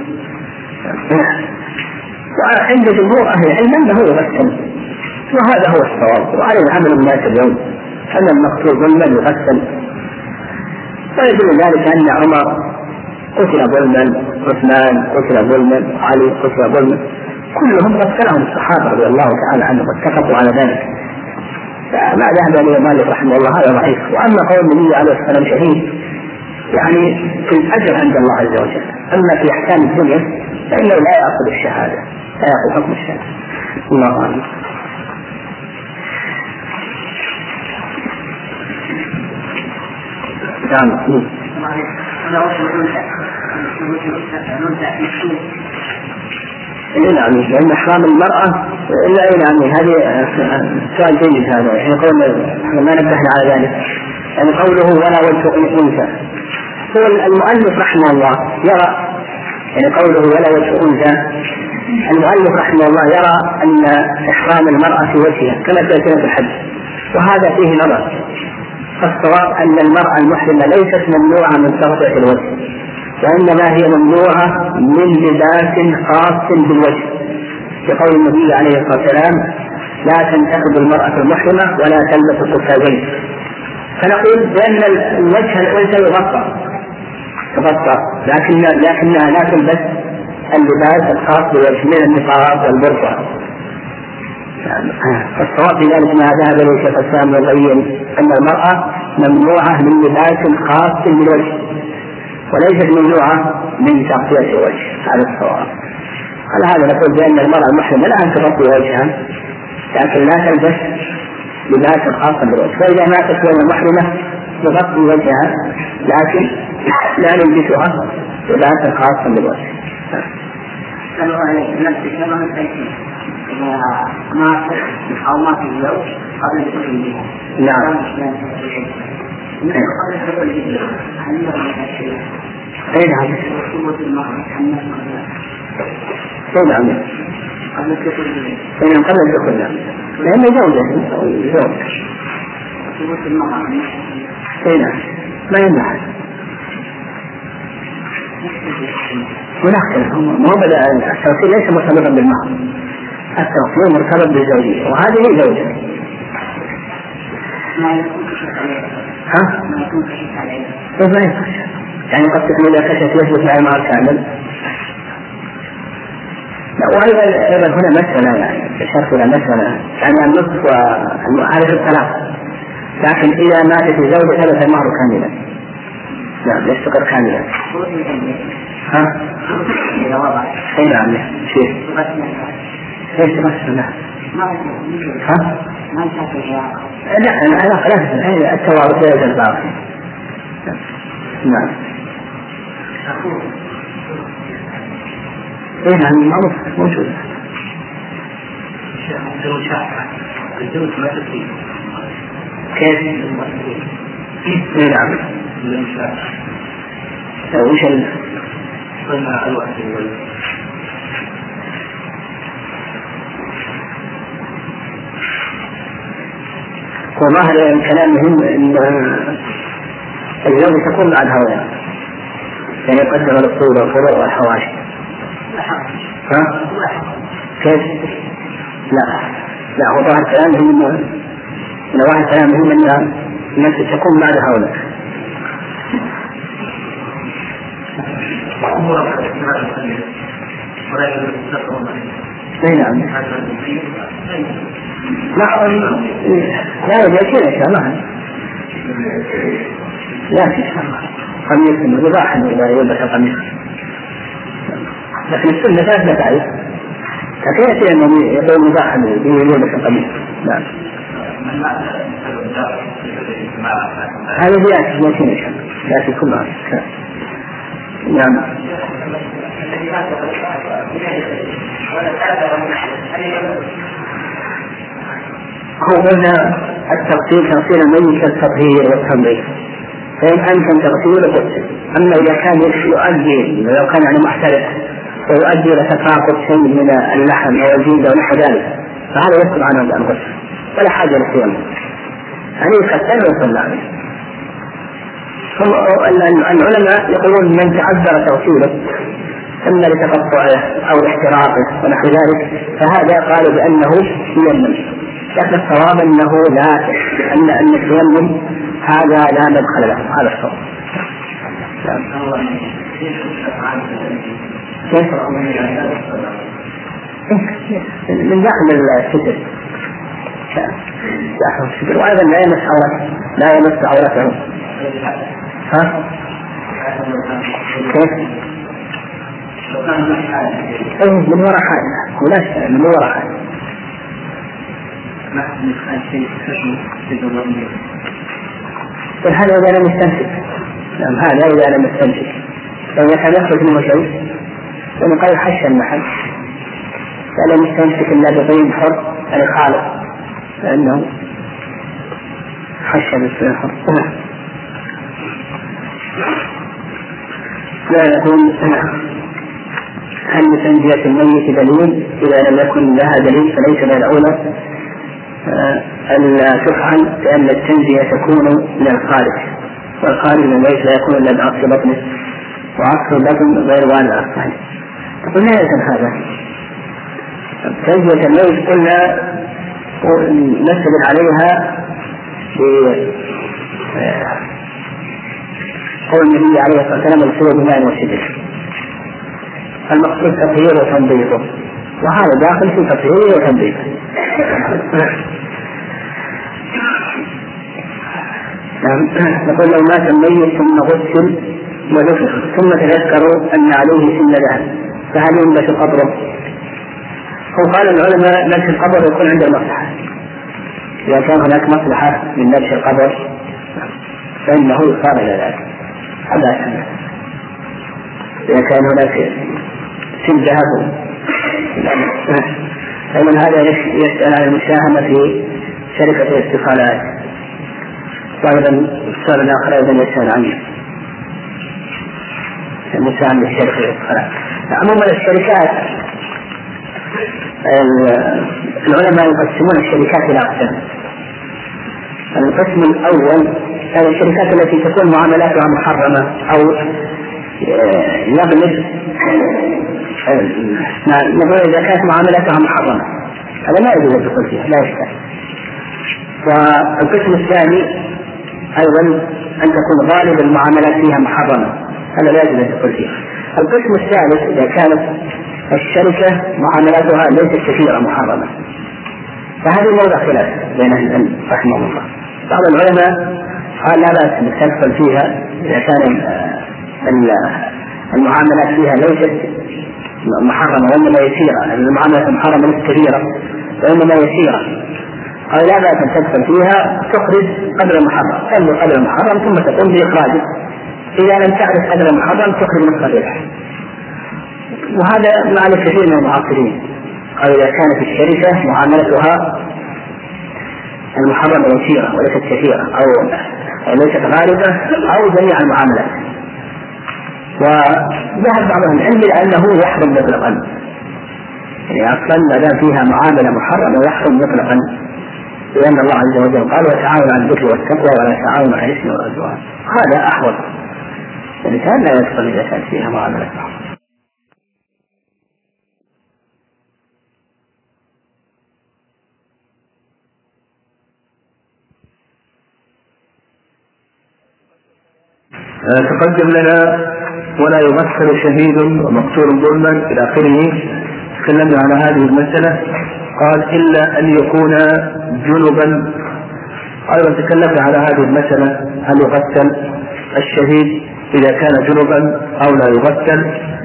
وعند جمهور أهل العلم أنه يغسل، وهذا هو الصواب، وعليه عمل الناس اليوم أن المقتول ظلما يغسل. ويدل ذلك أن عمر قتل ظلما، عثمان قتل ظلما، علي قتل ظلما، كلهم قتلهم الصحابة رضي الله تعالى عنهم واتفقوا على ذلك. فما ذهب الإمام مالك رحمه الله هذا ضعيف. وأما قول النبي عليه الصلاة والسلام شهيد يعني في الأجر عند الله عز وجل، أما في أحكام الدنيا فإنه لا يأخذ الشهادة، لا يأخذ حكم الشهادة. الله أعلم. نعم، لأن إحرام المرأة نعم هذه سؤال جيد هذا، يعني قول ما نبهنا على ذلك، يعني قوله ولا وجه أنثى، هو المؤلف رحمه الله يرى، يعني قوله ولا وجه أنثى، المؤلف رحمه الله يرى أن إحرام المرأة في وجهها كما سيأتينا في الحج، وهذا فيه نظر. فالصواب أن المرأة المحرمة ليست ممنوعة من تغطية الوجه، وإنما هي ممنوعة من لباس خاص بالوجه، بقول النبي عليه الصلاة والسلام لا تنتقب المرأة المحرمة ولا تلبس قفازين. فنقول بأن الوجه الأنثى يغطى لكنها لا تلبس اللباس الخاص بالوجه من النقاب والبرقع. فالصواب في ذلك ما ذهب إليه شيخ الإسلام ابن القيم أن المرأة ممنوعة من لباس خاص بالوجه وليست ممنوعة من تغطية الوجه، هذا الصواب. على هذا نقول بأن المرأة المحرمة لا أن تغطي وجهها لكن لا تلبس لباسا خاصا بالوجه، فإذا ماتت وهي محرمة تغطي وجهها لكن لا نلبسها لباسا خاصا بالوجه. أو ما في الزوج قبل الدخول بها. نعم. قبل الدخول بها. هل يرى الشيء؟ أي نعم. نعم. قبل الدخول بها. قبل الدخول بها. لأنه زوجة. ثبوت المرأة. أي نعم. ما يمنع. ونختلف. ما هو بدأ التوكيل ليس مرتبطا بالمهر. التوكيل مرتبط بالزوجية وهذه زوجة. ما يكون كشف عليها. ها؟ ما يكون كشف عليها. ما يكون. يعني قد تكون إذا كشف يثبت مع المهر كامل. لا، وأيضا هنا مسألة يعني بشرط إلى مسألة يعني النصف وهذا الطلاق، لكن إذا ماتت الزوجة ثبت المهر كاملا. نعم يستقر كاملا. ها؟ إذا وضع. أي نعم شيء. ليش تمثل له؟ ها؟ ما يشافي لا أنا خلاص التوارث لا يوجد باقي. نعم. إيه نعم معروف موجود. كيف؟ إيه نعم. وش وظاهر الكلام مهم ان الزوجة تكون بعد هؤلاء يعني يقدم الأصول والفروع والحواشي. ها؟ كيف؟ لا هو ظاهر كلامهم ان ظاهر كلامهم ان الناس تكون بعد هؤلاء. نعم. لا يجب إن شاء الله. لا إن شاء الله قميص مباح إذا يلبس القميص، لكن السنة لا تعرف لكن يأتي أنه يقول مباح يلبس القميص. نعم. هذا يأتي إن شاء الله يأتي كلها. نعم. هو قلنا التغسيل تغسيل الميت كالتطهير والتنظيف، فإن أمكن تغسيله غسل. أما إذا كان يؤدي لو كان يعني محترق ويؤدي إلى تساقط شيء من اللحم أو الجلد أو نحو ذلك فهذا يسقط عنه الغسل ولا حاجة للصيام، يعني يكسر ويصلى عليه. العلماء يقولون من تعذر توصيله إما لتقطعه أو احتراقه ونحو ذلك فهذا قالوا بأنه ييمم، لكن الصواب أنه لا أن التيمم هذا لا مدخل له، هذا الصواب. من داخل الستر وأيضا لا يمس عورته. ها؟ كيف؟ من وراء حائل ولا شيء من وراء حائل. هذا إذا لم يستمسك. نعم هذا إذا لم يستمسك فإذا كان يخرج منه شيء فنقول حش المحل فلم يستمسك إلا بطيب حر يعني خالق فإنه حش بالطيب حر. لا يكون هل لتنجية الميت دليل؟ إذا لم يكن لها دليل فليس من الأولى أن تفعل لأن التنجية تكون من الخارج والخارج من الميت لا يكون إلا بعصر بطنه وعصر البطن غير والع. قلنا يلزم هذا تنجية الميت قلنا نستدل عليها قول النبي عليه الصلاة والسلام السوء بماء وشدة المقصود تطهير وتنظيفه وهذا داخل في تطهير وتنظيف. نقول لو مات الميت ثم غسل ودفن ثم تذكروا أن عليه سن ذهب فهل ينبت قبره؟ هو قال العلماء نبش القبر يكون عند المصلحة. إذا كان هناك مصلحة من نبش القبر فإنه يصار إلى ذلك. إذا كان هناك سن ذهب فمن هذا يسأل عن المساهمة في شركة الاتصالات وأيضا السؤال الآخر أيضا يسأل عن المساهمة في شركة الاتصالات. عموما الشركات العلماء يقسمون الشركات إلى أقسام. القسم الأول هذه الشركات التي تكون معاملاتها محرمة أو يغلب نقول إذا كانت معاملاتها محرمة هذا لا يجوز الدخول فيها لا يشتغل. والقسم الثاني أيضا أن تكون غالب المعاملات فيها محرمة هذا لا يجوز الدخول فيها. القسم الثالث إذا كانت الشركة معاملاتها ليست كثيرة محرمة فهذه موضع خلاف بين العلماء رحمه الله. بعض العلماء قال لا بأس أن تدخل فيها إذا كان المعاملات فيها ليست محرمة وإنما يسيرة المعاملات المحرمة ليست كبيرة وإنما يسيرة قال لا بأس أن تدخل فيها تخرج قدر المحرم تنظر قدر المحرم ثم تقوم بإخراجه. إذا لم تعرف قدر المحرم تخرج نصف الربح. وهذا مع الكثير من المعاصرين قال إذا كانت الشركة معاملتها المحرمة يسيرة وليست كثيرة أو ليست غالبة أو جميع المعاملات. وذهب بعض العلم إلى أنه يحرم مطلقا يعني أصلا ما دام فيها معاملة محرمة يحرم مطلقا لأن الله عز وجل قال وتعاونوا على البر والتقوى ولا تعاونوا على الإثم والعدوان. هذا أحوط الإنسان لا يدخل إذا كانت فيها معاملة محرمة. تقدم لنا ولا يمثل شهيد ومقتول ظلما إلى آخره. تكلمنا على هذه المسألة قال إلا أن يكون جنبا. أيضا تكلمنا على هذه المسألة هل يغسل الشهيد إذا كان جنبا أو لا يغسل.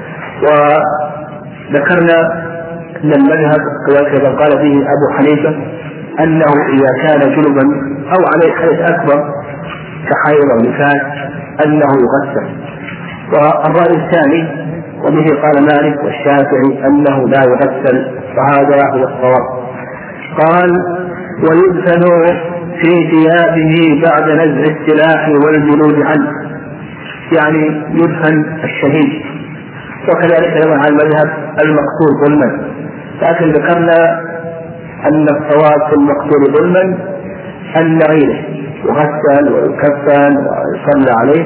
وذكرنا أن المذهب كما قال به أبو حنيفة أنه إذا كان جنبا أو عليه حدث أكبر كحيض أو نفاس أنه يغسل. والرأي الثاني وبه قال مالك والشافعي أنه لا يغسل وهذا هو الصواب. قال ويدفن في ثيابه بعد نزع السلاح والجلود عنه يعني يدفن الشهيد. وكذلك أيضا على المذهب المقتول ظلما لكن ذكرنا أن الصواب في المقتول ظلما أن غيره يغسل ويكفن ويصلى عليه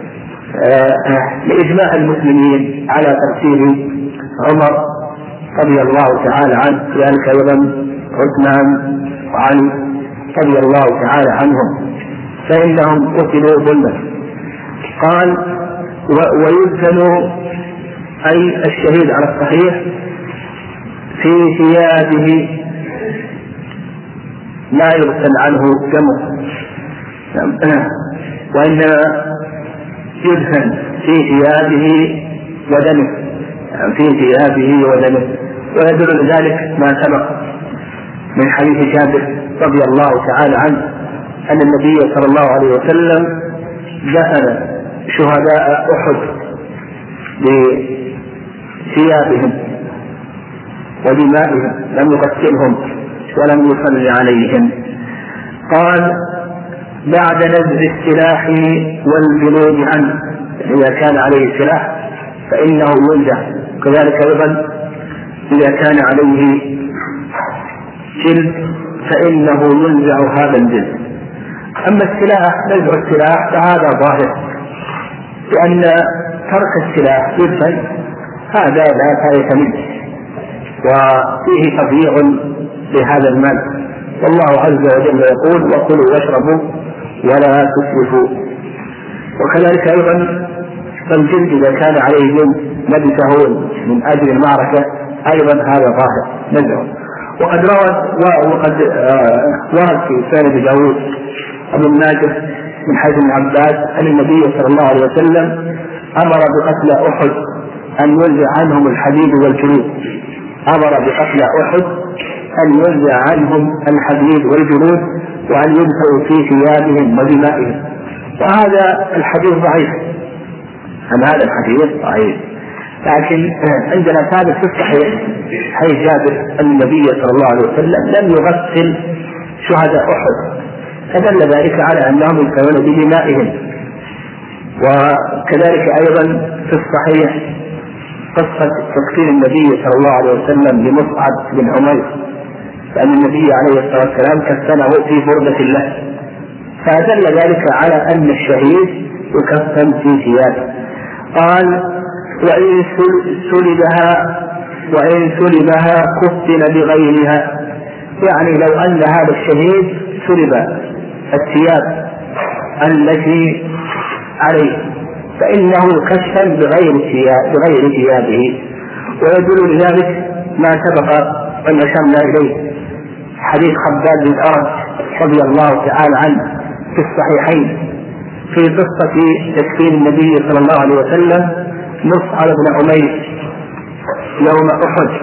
لإجماع المسلمين على تفسير عمر رضي الله تعالى عنه كذلك أيضا عثمان وعلي رضي الله تعالى عنهم فإنهم قتلوا ظلما. قال ويدفن أي الشهيد على الصحيح في ثيابه لا يغسل عنه دمه، وإنما يدفن في ثيابه ودمه، في ثيابه ودمه. ويدل لذلك ما سبق من حديث جابر رضي الله تعالى عنه أن النبي صلى الله عليه وسلم دفن شهداء أحد بثيابهم ودمائهم، لم يغسلهم ولم يصلي عليهم. قال: بعد نزع السلاح والجلود عنه، إذا كان عليه سلاح فإنه ينزع، كذلك أيضا إذا كان عليه جلد فإنه ينزع هذا الجلد. أما السلاح، نزع السلاح فهذا ظاهر، لأن ترك السلاح يدفن هذا لا فائدة منه وفيه تضييع لهذا المال، والله عز وجل يقول: وكلوا واشربوا ولا تسرفوا. وكذلك أيضا الجلد إذا كان عليه جلد لبسه من أجل المعركة أيضا هذا ظاهر نزعه. وقد ورد في سنة داود أبو الناجح من حديث ابن عباس أن النبي صلى الله عليه وسلم أمر بقتل أحد أن ينزع عنهم الحديد والجلود، أمر بقتل أحد أن ينزع عنهم الحديد والجلود وأن يدفعوا في ثيابهم ودمائهم. وهذا الحديث ضعيف، هذا الحديث ضعيف، لكن عندنا ثابت في الصحيح حديث جابر أن النبي صلى الله عليه وسلم لم يغسل شهداء أحد، فدل ذلك على أنهم يدفعون بدمائهم. وكذلك أيضا في الصحيح قصة تكفير النبي صلى الله عليه وسلم لمصعب بن عمير، فأن النبي عليه الصلاة والسلام كفنه في بردة له، فدل ذلك على أن الشهيد يكفن في ثيابه. قال: وإن سلبها كفن بغيرها، يعني لو أن هذا الشهيد سلب الثياب التي عليه فإنه يكفن بغير ثيابه. ويدل لذلك ما سبق أن أشرنا إليه حديث خباب بن الأرد رضي الله تعالى عنه في الصحيحين في قصة تكفين النبي صلى الله عليه وسلم مصعب بن عمير يوم أحد.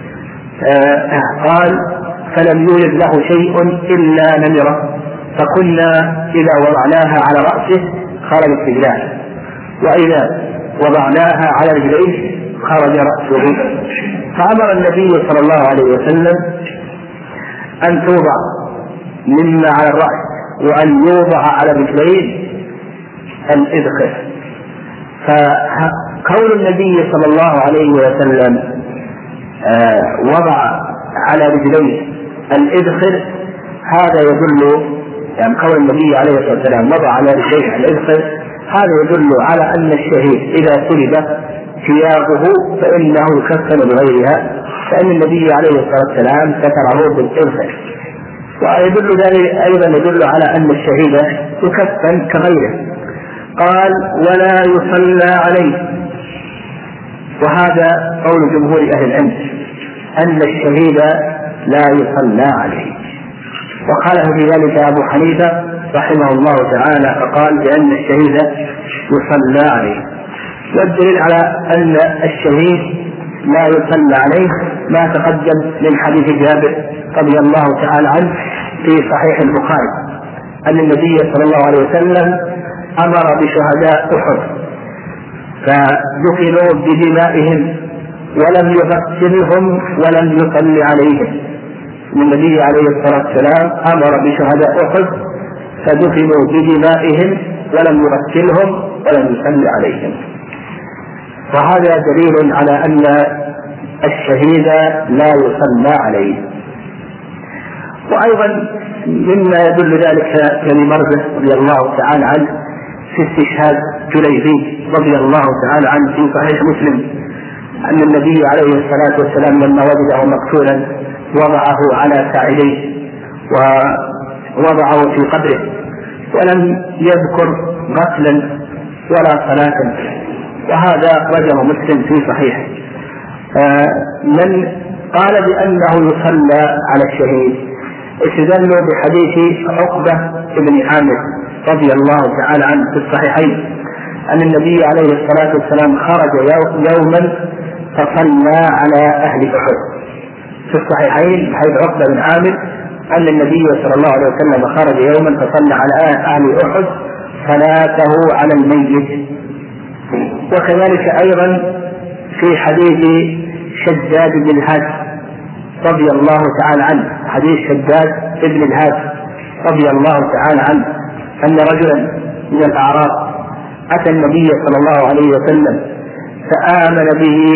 قال: فلم يوجد له شيء إلا نمرة، فكنا إذا وضعناها على رأسه خرجت رجلاه، وإذا وضعناها على رجليه خرج رأسه. فأمر النبي صلى الله عليه وسلم أن توضع مما على الرأس وأن يوضع على رجليه الإذخر. فكون النبي صلى الله عليه وسلم وضع على رجليه الإذخر هذا يدل، يعني كون النبي عليه الصلاة والسلام وضع على رجليه الإذخر هذا يدل على أن الشهيد إذا سلب ثيابه فإنه يكفن بغيرها، فإن النبي عليه الصلاة والسلام ستره بالإذخر. ويدل ذلك أيضا يدل على أن الشهيد يكفن كغيره. قال: ولا يصلى عليه، وهذا قول جمهور أهل العلم أن الشهيد لا يصلى عليه، وقاله في ذلك أبو حنيفة رحمه الله تعالى فقال بأن الشهيد يصلى عليه. والدليل على أن الشهيد لا يصلى عليه ما تقدم من حديث جابر رضي الله تعالى عنه في صحيح البخاري أن النبي صلى الله عليه وسلم أمر بشهداء أحد فدفنوا بدمائهم ولم يغسلهم ولم يصلي عليهم. النبي عليه الصلاة والسلام أمر بشهداء أحد فدفنوا بدمائهم ولم يغسلهم ولم يصلي عليهم. وهذا دليل على أن الشهيد لا يصلى عليه. وأيضا مما يدل ذلك لأبي برزة رضي الله تعالى عنه في استشهاد جليبيب رضي الله تعالى عنه في صحيح مسلم أن النبي عليه الصلاة والسلام لما وجده مقتولا وضعه على ساعديه ووضعه في قبره ولم يذكر غسلا ولا صلاة وهذا أخرجه مسلم في صحيحه. من قال بأنه يصلى على الشهيد استدلوا بحديث عقبة بن عامر رضي الله تعالى عنه في الصحيحين أن النبي عليه الصلاة والسلام خرج يوما فصلى على أهل أحد. في الصحيحين حيث عقبة بن عامر أن النبي صلى الله عليه وسلم خرج يوما فصلى على أهل أحد صلاته على الميت. وكذلك أيضا في حديث شداد بن الهاد رضي الله تعالى عنه، حديث شداد بن الهاد رضي الله تعالى عنه أن رجلا من الأعراب أتى النبي صلى الله عليه وسلم فآمن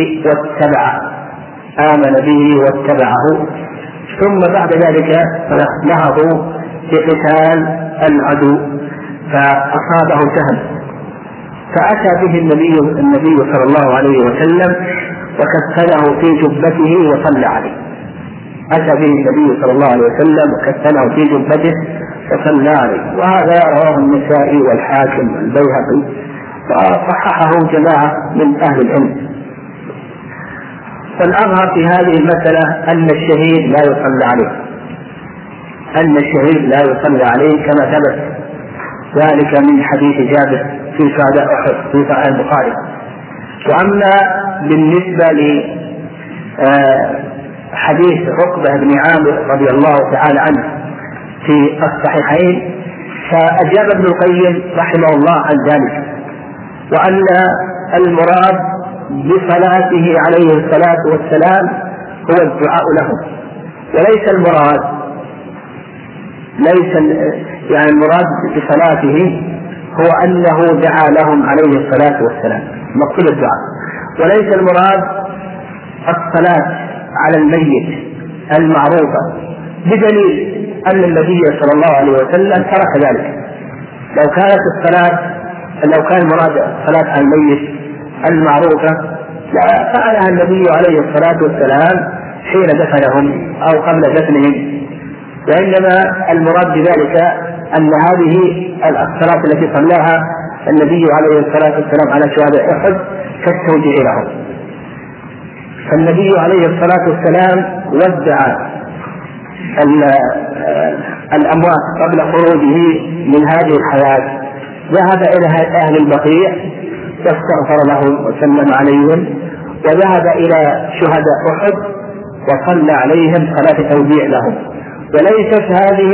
به واتبعه ثم بعد ذلك نهضوا بقتال العدو فأصابه سهم فأتى به النبي صلى الله عليه وسلم وكفنه في جبته وصلى عليه. أتى به النبي صلى الله عليه وسلم وكفنه في جبته وصلى عليه. وهذا رواه النسائي والحاكم والبيهقي وصححه جماعة من أهل العلم. والأظهر في هذه المسألة أن الشهيد لا يصلى عليه كما ثبت ذلك من حديث جابر في شهداء أحد في صحيح البخاري. وأما بالنسبة لحديث عقبة بن عامر رضي الله تعالى عنه في الصحيحين فأجاب ابن القيم رحمه الله عن ذلك، وأن المراد بصلاته عليه الصلاة والسلام هو الدعاء له، وليس المراد المراد بصلاته هو أنه دعا لهم عليه الصلاة والسلام مقصود الدعاء، وليس المراد الصلاة على الميت المعروفة، بدليل أن النبي صلى الله عليه وسلم ترك ذلك. لو كان مراد الصلاة على الميت المعروفة لا فعلها النبي عليه الصلاة والسلام حين دفنهم أو قبل دفنهم، وإنما المراد بذلك أن هذه الصلاة التي صلاها النبي عليه الصلاة والسلام على شهداء أحد كالتوجيه لهم. فالنبي عليه الصلاة والسلام ودع الأموات قبل خروجه من هذه الحياة، ذهب إلى أهل البقيع واستغفر لهم وسلم عليهم، وذهب إلى شهداء أحد وصلى عليهم صلاة توديع لهم. وليست هذه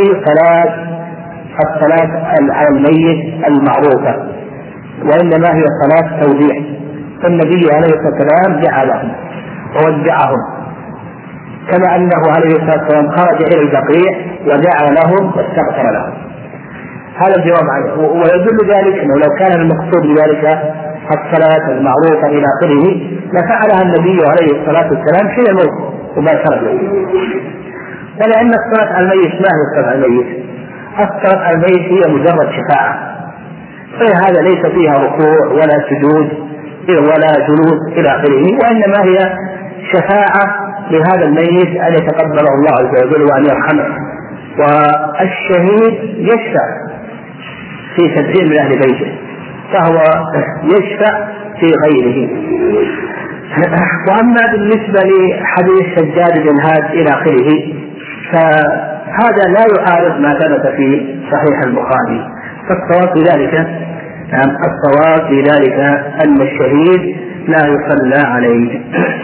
الصلاة على الميت المعروفة، وإنما هي صلاة توديع. فالنبي عليه الصلاة والسلام دعا لهم وودعهم، كما أنه عليه الصلاة والسلام خرج إلى البقيع ودعا لهم واستغفر لهم. هذا الجواب عنه. ويدل ذلك أنه لو كان المقصود بذلك الصلاة المعروفة إلى آخره لفعلها النبي عليه الصلاة والسلام حين الموت مباشرة. ولأن الصلاة على الميت ما هي الصلاة على الميت؟ الصلاة على الميت هي مجرد شفاعة، فهذا ليس فيها ركوع ولا سجود ولا جلوس إلى آخره، وإنما هي شفاعة لهذا الميت أن يتقبله الله عز وجل وأن يرحمه. والشهيد يشفع في 70 من أهل بيته، فهو يشفع في غيره. وأما بالنسبة لحديث شداد بن هاد إلى آخره فهذا لا يعارض ما ثبت في صحيح البخاري. فالصواب في ذلك أن الشهيد لا يصلى عليه.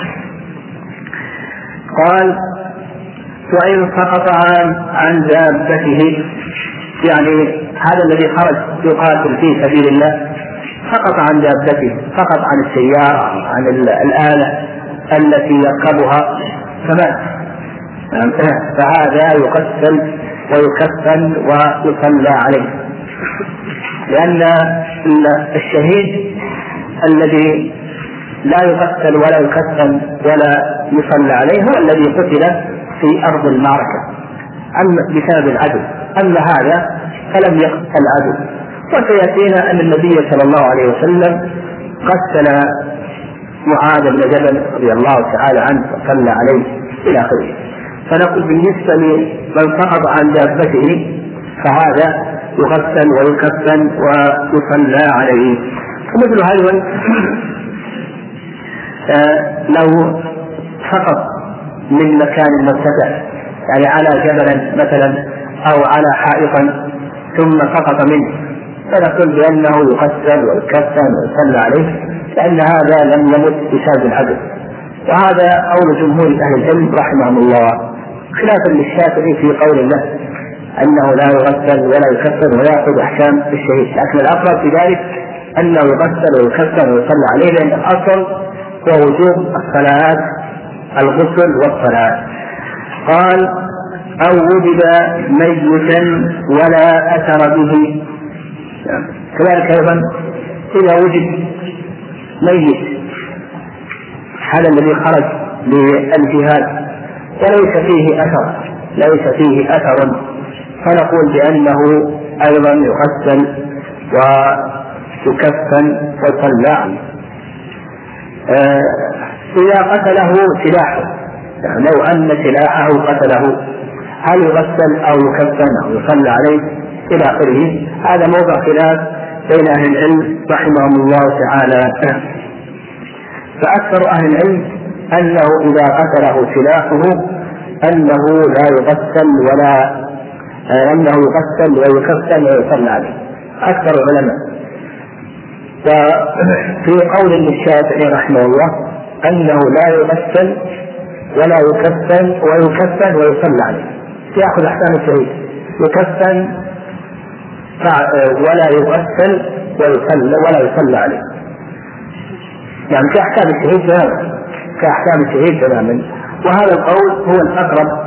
قال: وإن سقط عن دابته، يعني هذا الذي خرج يقاتل في سبيل الله سقط عن دابته، سقط عن السيارة، عن الآلة التي يركبها فمات، فهذا يقتل ويكفن ويصلى عليه، لأن الشهيد الذي لا يقتل ولا يكفن ولا يصلى عليه هو الذي قتل في أرض المعركة بسبب العدو. أما هذا فلم يقتل العدو. وسيأتينا أن النبي صلى الله عليه وسلم قتل معاذ بن جبل رضي الله تعالى عنه وصلى عليه إلى آخره. فنقول بالنسبة لمن سقط عن دابته فهذا يغسل ويكفن ويصلى عليه. ومثل هذا لو سقط من مكان مرتفع، يعني على جبل مثلا أو على حائط ثم سقط منه، فنقول بأنه يغسل ويكفن ويصلى عليه، لأن هذا لم يمت بسبب الحدث. وهذا قول جمهور أهل العلم رحمهم الله، خلافا للشافعي في قول الله أنه لا يغسل ولا يكفن ويأخذ أحكام الشهيد، لكن الأقرب في ذلك أنه يغسل ويكفن ويصلى عليه، لأن الأصل هو وجوب الصلاة، الغسل والصلاة. قال: أو وجد ميتا ولا أثر به. كذلك أيضا إذا وجد ميت، هذا الذي خرج للجهاد وليس فيه أثر، فنقول بأنه أيضا يغسل ويكفن ويصلى عليه. إذا قتله سلاحه، يعني لو أن سلاحه قتله، هل يغسل أو يكفن أو يصلى عليه إلى آخره؟ هذا موضع خلاف بين أهل العلم رحمهم الله تعالى. فأكثر أهل العلم أنه إذا قتله سلاحه أنه لا يغسل أنه يغسل ويكفن ويصلى عليه، أكثر العلماء. وفي قول للشافعي رحمه الله أنه لا يغسل ولا يكفن ويصلى عليه، يأخذ أحكام الشهيد، يكفن ولا يغسل ولا يصلى عليه، يعني كأحكام الشهيد تماما. وهذا القول هو الأقرب،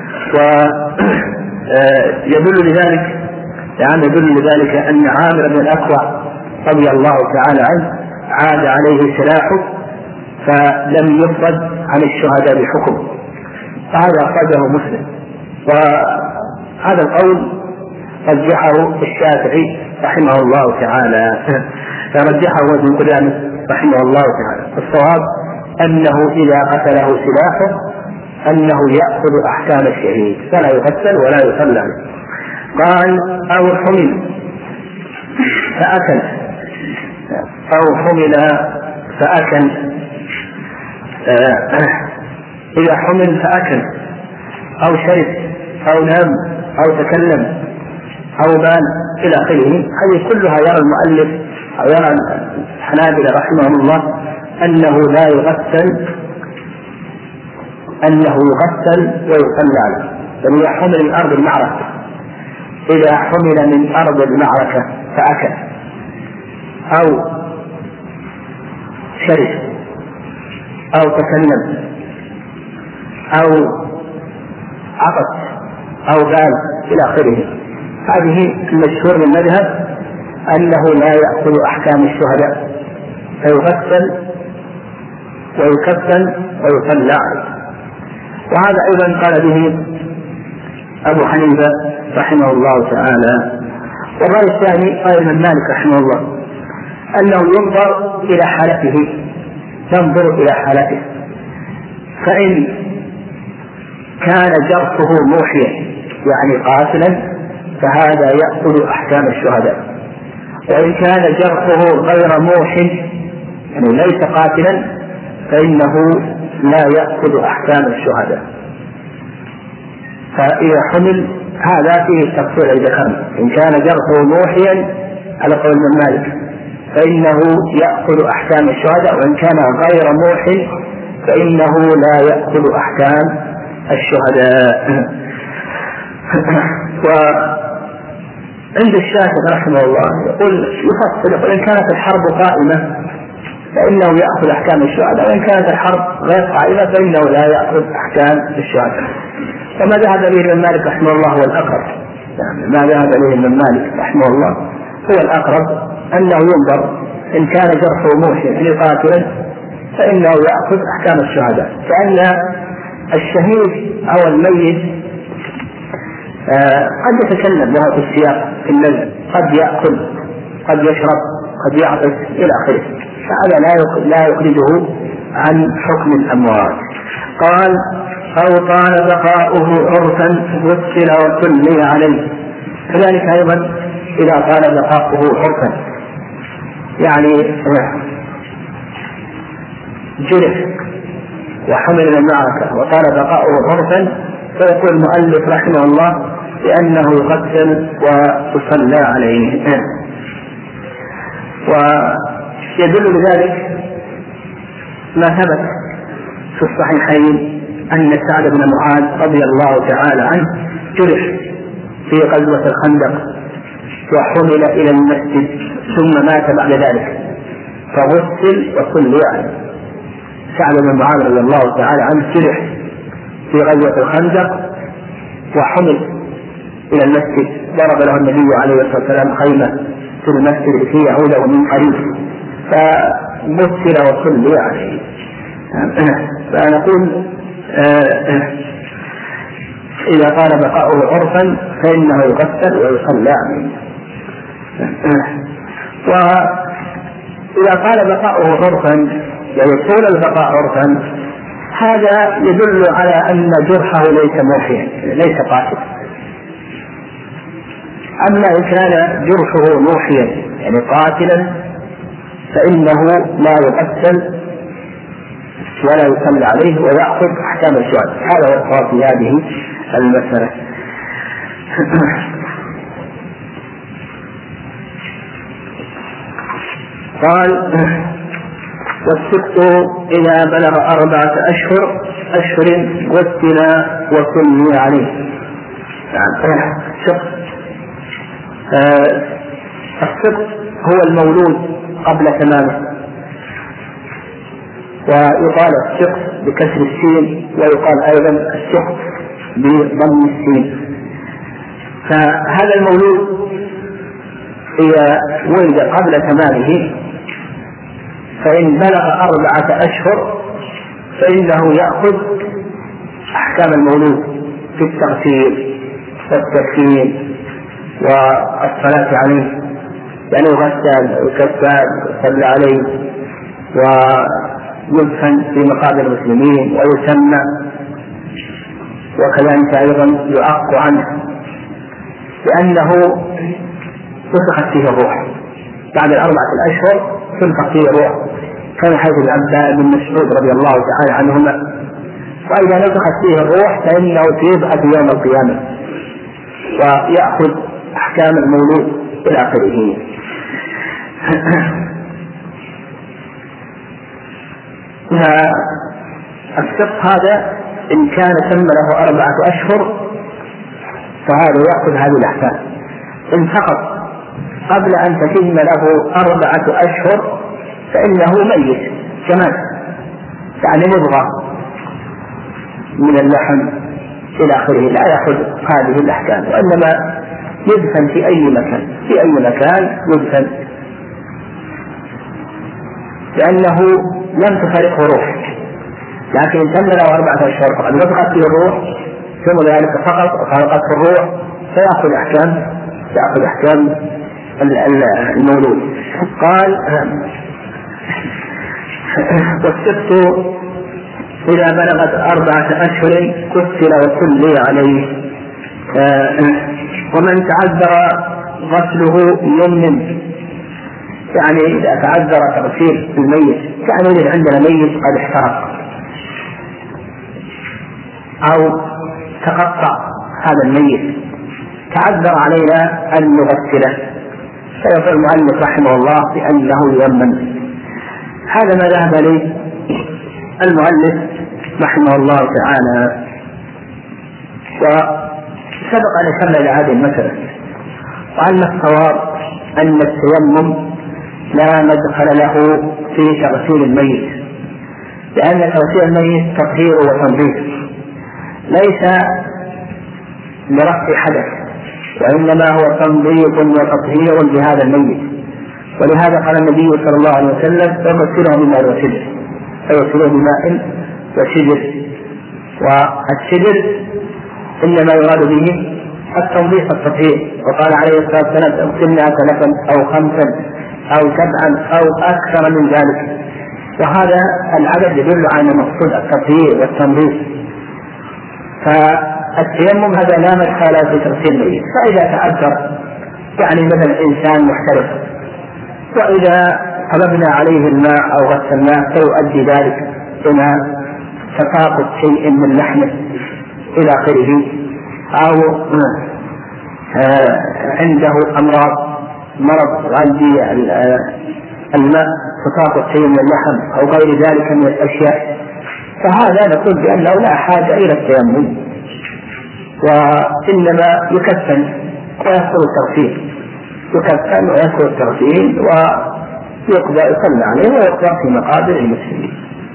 ويدل لذلك أن عامر بن الأكوع رضي الله تعالى عنه عاد عليه سلاحه فلم يفرد عن الشهداء بحكم، فهذا أخرجه مسلم. وهذا القول رجحه الشافعي رحمه الله تعالى، فرجحه ابن قدامة رحمه الله تعالى. الصواب أنه إذا قتله سلاحه أنه يأخذ أحكام الشهيد، فلا يغسل ولا يصلى عليه. قال: أو حمل فأكل إذا حمل فأكل أو شرب أو نام أو تكلم أو بال إلى آخره، هذه كلها يرى المؤلف أو يرى الحنابلة رحمهم الله أنه لا يغسل، أنه يغسل ويصلى عليه. إذا حمل من أرض المعركة، إذا حمل من أرض المعركة فأكل أو شرب أو تكلم أو عطس أو بال إلى آخره، هذه المشهور من المذهب أنه لا يأخذ أحكام الشهداء، فيغسل ويكفن ويصلى عليه. وهذا أيضا قال به أبو حنيفة رحمه الله تعالى. والرأي الثاني قال الإمام مالك رحمه الله أنه ينظر إلى حالته، فإن كان جرحه موحيا يعني قاتلا فهذا يأخذ أحكام الشهداء، وإن كان جرحه غير موح يعني ليس قاتلا فإنه لا يأخذ أحكام الشهداء. فإذا حمل هذا فيه التفصيل عند ذكرنا، إن كان جرحه موحيا على قول ابن مالك فإنه يأخذ أحكام الشهداء، وإن كان غير موح فإنه لا يأخذ أحكام الشهداء. وعند الشافعي رحمه الله يفصل إن كانت الحرب قائمة فإنه يأخذ أحكام الشهداء، وإن كانت الحرب غير قائمة فإنه لا يأخذ أحكام الشهداء. فما ذهب به الإمام مالك رحمه الله هو الأقرب، يعني ما ذهب به الإمام مالك رحمه الله هو الأقرب، أنه ينظر إن كان جرحه موحيا قاتلا فإنه يأخذ أحكام الشهداء، كأن الشهيد أو الميت قد يتكلم وهو في السياق في الليل، قد يأكل قد يشرب قد يعطس إلى آخره، فهذا لا يخرجه عن حكم الأموات. قال: أو طال بقاؤه عرفا غسل وصلي عليه. كذلك أيضا إذا طال بقاؤه عرفا يعني جرح وحمل إلى المعركة وطال بقاؤه عرفا، فيقول المؤلف رحمه الله بأنه يغسل ويصلى عليه. ويدل لذلك ما ثبت في الصحيحين أن سعد بن معاذ رضي الله تعالى عنه جرح في غزوة الخندق وحمل إلى المسجد ثم مات بعد ذلك فغسل وصلي عليه. سعد بن معاذ رضي الله تعالى عنه جرح في غزوة الخندق وحمل إلى المسجد، ضرب له النبي عليه الصلاة والسلام خيمة في المسجد لكي يعوده من قريب فغسل وصلي عليه. فنقول إذا قال بقاؤه عرفا فإنه يغسل ويصلى عليه. وإذا قال بقاؤه عرفا يعني طول البقاء عرفا هذا يدل على أن جرحه ليس موحيا ليس قاتل. أما إن كان جرحه موحيا يعني قاتلا فإنه لا يغسل ولا يصلى عليه ويأخذ أحكام الشهداء. هذا هو الصواب في هذه المسألة. قال والسقط إذا بلغ 4 أشهر غسل وصلي عليه. السقط هو المولود قبل تمامه، ويقال السقط بكسر السين ويقال أيضا السقط بضم السين. فهذا المولود إذا ولد قبل تمامه فإن بلغ 4 أشهر فإنه يأخذ أحكام المولود في التغسيل والتكفين والصلاة عليه، يعني يغسل ويكفن ويصلى عليه ويدفن في مقابر المسلمين ويسمى، وكذلك أيضا يعق عنه لأنه نفخت فيه الروح بعد 4 أشهر تنفخ فيه الروح، كان حديث عبد بن مسعود رضي الله تعالى عنهما. وإذا نفخت فيه الروح فإنه يبعث يوم القيامة ويأخذ أحكام المولود إلى آخره. السقط هذا إن كان تم له 4 أشهر فهذا يأخذ هذه الأحكام. إن سقط قبل أن تتم له 4 أشهر فإنه ميت كمان، يعني مضغة من اللحم إلى آخره، لا يأخذ هذه الأحكام، وإنما يدفن في أي مكان يدفن، لأنه لم تفارقه روح. لكن إن تم له 4 أشهر فقد نفخت فيه الروح ثم ذلك فقط وفارقته الروح فيأخذ أحكام المولود. قال والسقط إذا بلغت 4 أشهر كفل وصلي عليه. ومن تعذر غسله يمن، يعني إذا تعذر تغسيل الميت، يعني عندنا ميت قد احترق أو تقطع هذا الميت تعذر علينا أن نغسله، فيقول المؤلف رحمه الله بأنه يمن. هذا ما ذهب إليه المؤلف رحمه الله تعالى. وسبق أن شمل هذه المسألة وأن الصواب أن التيمم لا مدخل له في تغسيل الميت، لأن تغسيل الميت تطهير وتنظيف ليس لرفع حدث، وإنما هو تنظيف وتطهير لهذا الميت. ولهذا قال النبي صلى الله عليه وسلم فغسله بماء وسدر، فيغسله بماء وسدر. والسدر إنما يراد به التنظيف التطهير، وقال عليه الصلاة والسلام اغسلنا 3 أو 5 أو 7 أو أكثر من ذلك، وهذا العدد يدل على مقصود التطهير والتنظيف. فالتيمم هذا لا مدخل في تغسيل الميت. فإذا تأثر يعني مثلا إنسان محترف وإذا صببنا عليه الماء أو غسلناه فيؤدي ذلك إلى تساقط شيء من لحمه إلى آخره، أو عنده مرض يؤدي الماء تساقط شيء من اللحم أو غير ذلك من الأشياء، فهذا نقول بأنه لا حاجة إلى التيمم، وإنما يكفن ويحصل التغسيل، يكفن ويحصل التغسيل ويقضى يصلى عليه ويقضى في مقابر المسلمين.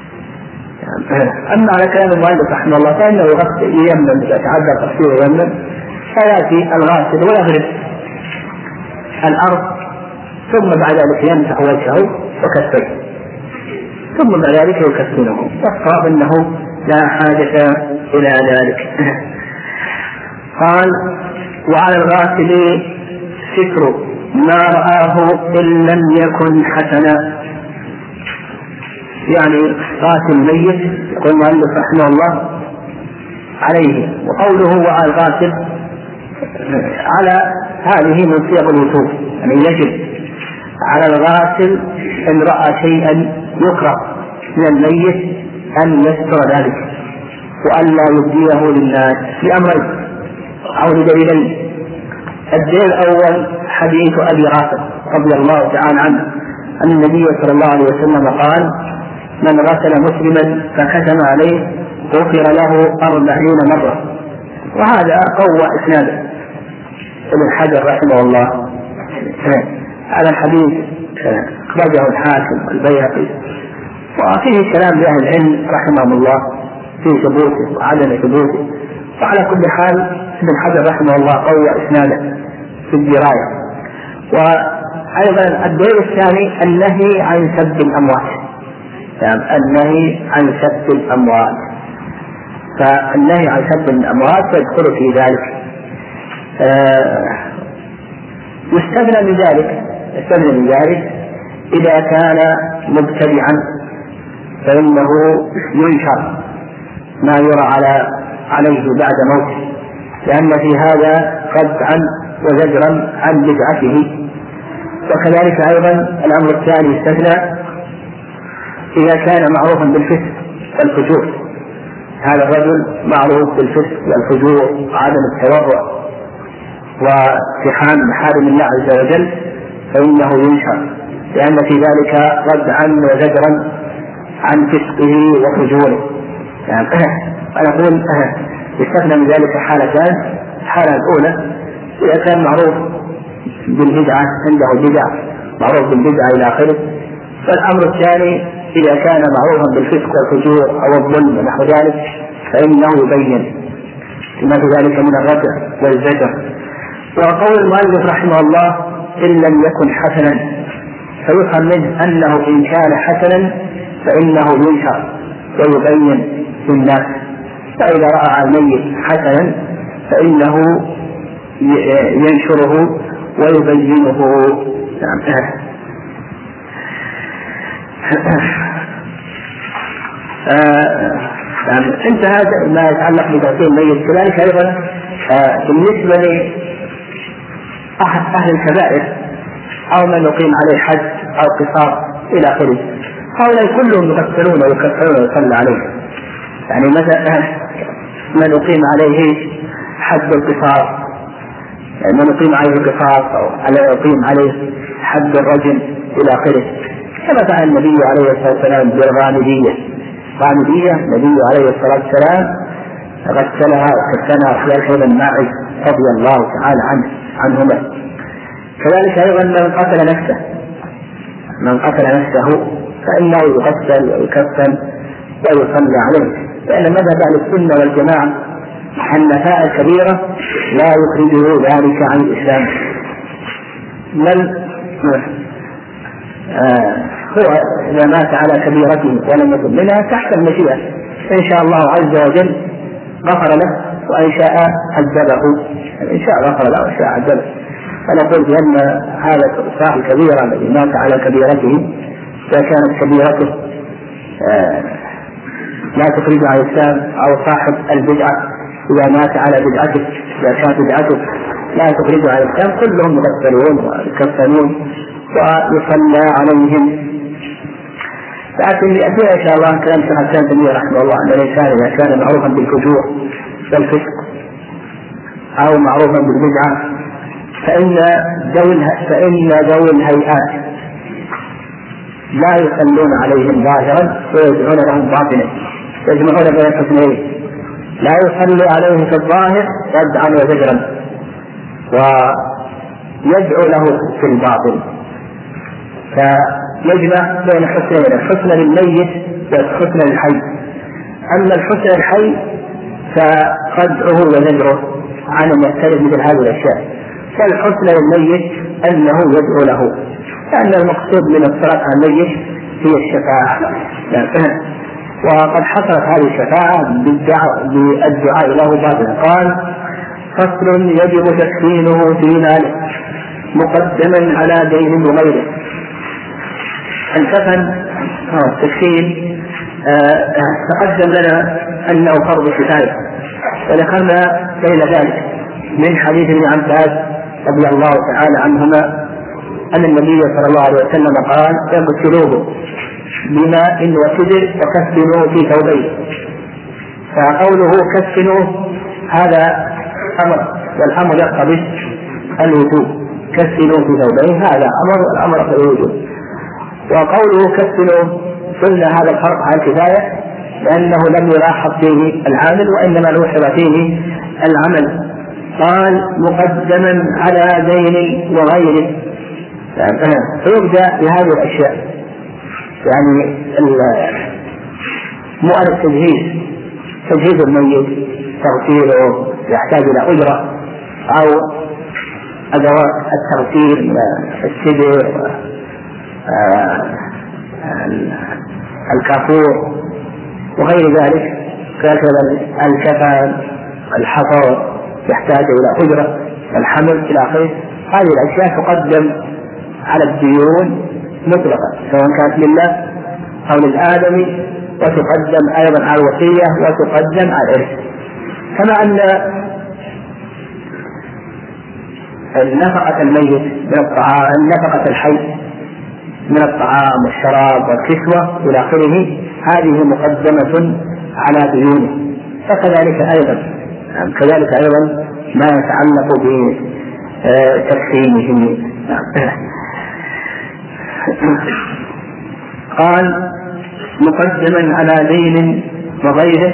أما على كلام المؤلف رحمه الله فإنه ييمم، يتعذر تغسيله وييمم، فيأتي الغاسل ويغرب الأرض ثم بعد ذلك يمسح وجهه وكفيه ثم بعد ذلك يكفنه، والصواب أنه لا حاجة إلى ذلك. قال: وعلى الغاسل ستر ما رآه إن لم يكن حسنا، يعني غاسل الميت يقول المؤلف رحمه الله عليه، وقوله وعلى الغاسل على هذه من صيغ الوجوب، يعني يجب على الغاسل إن رأى شيئا يكره من الميت أن يستر ذلك وأن لا يبديه للناس لأمرين أو لدليلين. الدليل الأول حديث أبي رافع رضي الله تعالى عنه أن النبي صلى الله عليه وسلم قال: من غسل مسلما فكتم عليه غفر له 40 مرة. وهذا قوى إسناده ابن حجر رحمه الله على الحديث، أخرجه الحاكم والبيهقي، وفيه كلام لأهل العلم رحمهم الله في ثبوته وعدم ثبوته، وعلى كل حال ابن حجر رحمه الله قوى إسناده في الدراية. وأيضا الدليل الثاني النهي عن سب الأموات، يعني النهي عن سب الأموات، فالنهي عن سب الأموات يدخل في ذلك. يستثنى من ذلك إذا كان مبتدعا فإنه ينشر ما يرى عليه بعد موته، لأن في هذا ردعا وزجرا عن بدعته. وكذلك أيضا الأمر الثاني يستثنى إذا كان معروفا بالفسق والفجور، هذا الرجل معروف بالفسق والفجور وعدم التورع واقتحام محارم الله عز وجل فإنه ينشر، لأن في ذلك ردعا وزجرا عن فسقه وفجوره. يعني أقول يستثنى من ذلك حالتان: الحالة الأولى إذا كان معروف بالبدعة، عنده بدع معروف بالبدعة إلى آخره. فالأمر الثاني إذا كان معروفا بالفسق والفجور أو الظلم ونحو ذلك فإنه يبين ما في ذلك من الردع والزجر. وقول المؤلف رحمه الله إن لم يكن حسنا، فيفهم منه أنه إن كان حسنا فإنه ينشر ويبين للناس، فإذا رأى الميت حسنا فإنه ينشره ويبينه. انتهى ما يتعلق بتغسيل الميت. كذلك أيضا بالنسبة لأحد أهل الكبائر أو من يقيم عليه حد أو قصاص إلى آخره، هؤلاء كلهم يغسلون ويكفرون ويصلى عليه. يعني مثلا من يقيم عليه حد القصاص، يعني من يقيم عليه القصاص أو يقيم عليه حد الرجم إلى آخره، كما فعل النبي عليه الصلاة والسلام بالغامدية. النبي عليه الصلاة والسلام غسلها وكفنها وكذلك أيضا ماعز رضي الله تعالى عنهما. كذلك أيضا من قتل نفسه فإنه يغسل ويكفن ويصلى عليه، لأن مذهب أهل السنة والجماعة حنفاء كبيرة لا يخرجه ذلك عن الإسلام، بل هو إذا مات على كبيرته ولم يكن منها تحت المشيئة، إن شاء الله عز وجل غفر له وإن شاء عذبه، إن شاء غفر له وإن شاء عذبه. فنقول بأن هذا صاحب الكبيرة الذي مات على كبيرته إذا كانت كبيرته لا تخرج عن الإسلام، أو صاحب البدعة إذا مات على بدعته إذا كانت بدعته لا تخرج عن الإسلام، كلهم يغسلون ويكفنون ويصلى عليهم لكن يأتينا إن شاء الله كلام شيخ الإسلام تيمية رحمه الله أن الإنسان إذا كان معروفا بالفجور والفسق أو معروفا بالبدعة فإن ذوي الهيئات لا يصلون عليهم ظاهرا ويدعون لهم باطنا، يجمعون بين الحسنين، لا يصلي عليه في الظاهر ردعا وزجرا ويدعو له في الباطن، فيجمع بين الحسنين، الحسنى للميت والحسنى للحي. أما الحسنى للحي فردعه وزجره عن أن يختلف مثل هذه الأشياء، فالحسنى للميت أنه يدعو له، لأن المقصود من الصلاة على الميت هي الشفاعة، وقد حصلت هذه الشفاعة بالدعاء له باطلا. قال: فصل يجب تكفينه في ماله مقدما على دين وغيره. الكفن التكفين تقدم لنا أنه فرض كفاية، ودخلنا بين ذلك من حديث ابن عباس رضي الله تعالى عنهما أن النبي صلى الله عليه وسلم قال: اغسلوه بماء وسدر وكفنوه في ثوبين. فقوله كفنوه هذا أمر، والأمر يقتضي الوجوب، كفنوه في ثوبين هذا أمر والأمر يقتضي الوجوب. وقوله كفنوه قلنا هذا الفرق على الكفاية لأنه لم يلاحظ فيه العامل وإنما لوحظ فيه العمل. قال: مقدما على دين وغيره، فيبدأ بهذه الأشياء، يعني مؤن تجهيز الميت، تغسيله يحتاج إلى أجرة، أو أدوات التغسيل من السدر، الكافور وغير ذلك، كذلك الكفن، الحفر يحتاج إلى أجرة، الحمل إلى آخره. هذه الأشياء تقدم على الديون مطلقا سواء كانت لله أو للآدمي، وتقدم أيضا على الوصية وتقدم على الإرث. كما أن نفقة الميت من الطعام، نفقة الحي من الطعام والشراب والكسوة إلى آخره هذه مقدمة على ديونه. فكذلك أيضا ما يتعلق بتكفينه. قال: مقدما على دين وغيره،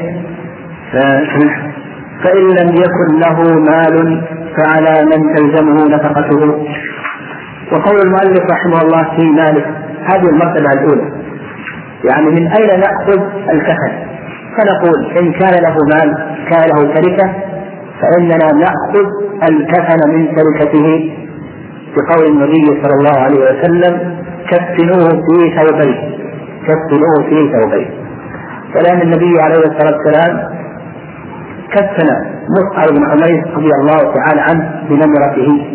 فإن لم يكن له مال فعلى من تلزمه نفقته. وقول المؤلف رحمه الله في ماله هذه المرتبة الأولى، يعني من أين نأخذ الكفن؟ فنقول إن كان له مال، كان له تركة، فإننا نأخذ الكفن من تركته بقول النبي صلى الله عليه وسلم: كفنوه في ثوبين، كفنوه في ثوبين. فلأن النبي عليه الصلاة والسلام كفن مصعب بن عمير رضي الله تعالى عنه بنمرته،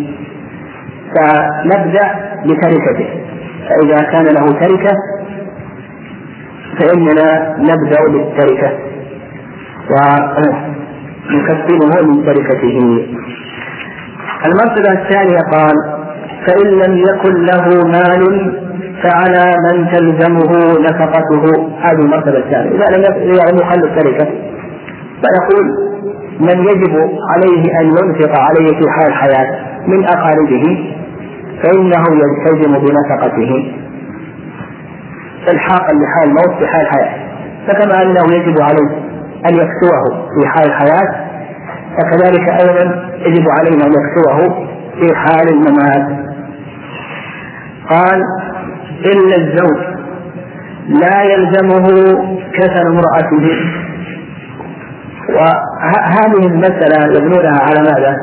فنبدأ بتركته، فإذا كان له تركة فإننا نبدأ بالتركة ونكفنه من تركته. المرتبة الثانية قال: فإن لم يكن له مال فعلى من تلزمه نفقته. هذه المرتبة الثانية. إذا لم يخل التركة فيقول: من يجب عليه أن ينفق عليه في حال الحياة من أقاربه فإنه يلتزم بنفقته إلحاقا لحال الموت في حال الحياة. فكما أنه يجب عليه أن يكسوه في حال الحياة، فكذلك أيضا يجب علينا أن يكسوه في حال الممات. قال: إلا الزوج لا يلزمه كفن امرأته. وهذه المسألة يبنونها على ماذا؟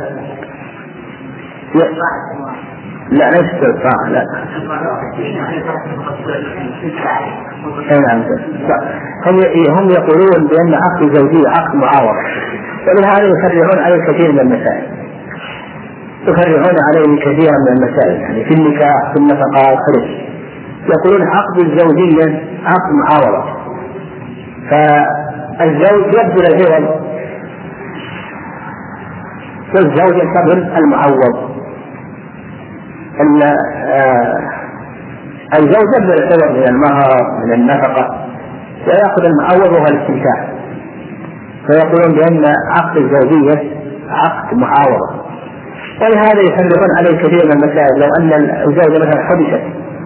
لا ليس الطاعة، لا. هم يقولون بأن عقد الزوجية عقد معاوض، ولهذا يفرعون عليه كثير من المسائل، يعني في النكاح، في النفقات، يقولون عقد الزوجية عقد معاوضة، فالزوج يبذل العوض والزوج يقبل المعوض. الزوج يعتبر من المهر من النفقة ويأخذ المعوض وهو الاستمتاع، فيقولون بأن عقد الزوجية عقد معاوضة. ولهذا يفرقون عليه كثير من المسائل. لو أن الزوجة مثلا حبست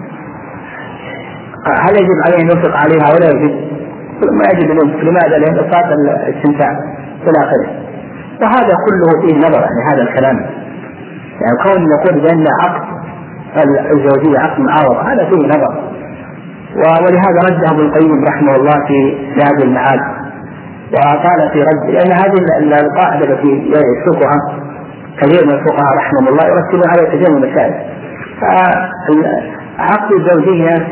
هل يجب عليه أن ينفق عليها ولا يجب؟ ما يجب أن ينفق. لماذا؟ لأن صارت الاستمتاع إلى آخره. وهذا كله فيه نظر، يعني هذا الكلام يعني كون نقول بأن عقد الزوجية عقد معاوضة هذا فيه نظر. ولهذا رده ابن القيم رحمه الله في زاد المعاد وقال في رد، لأن هذه القاعدة التي يسلكها كثير من الفقهاء رحمه الله يرتبون على كثير من المسائل. عقد الزوجية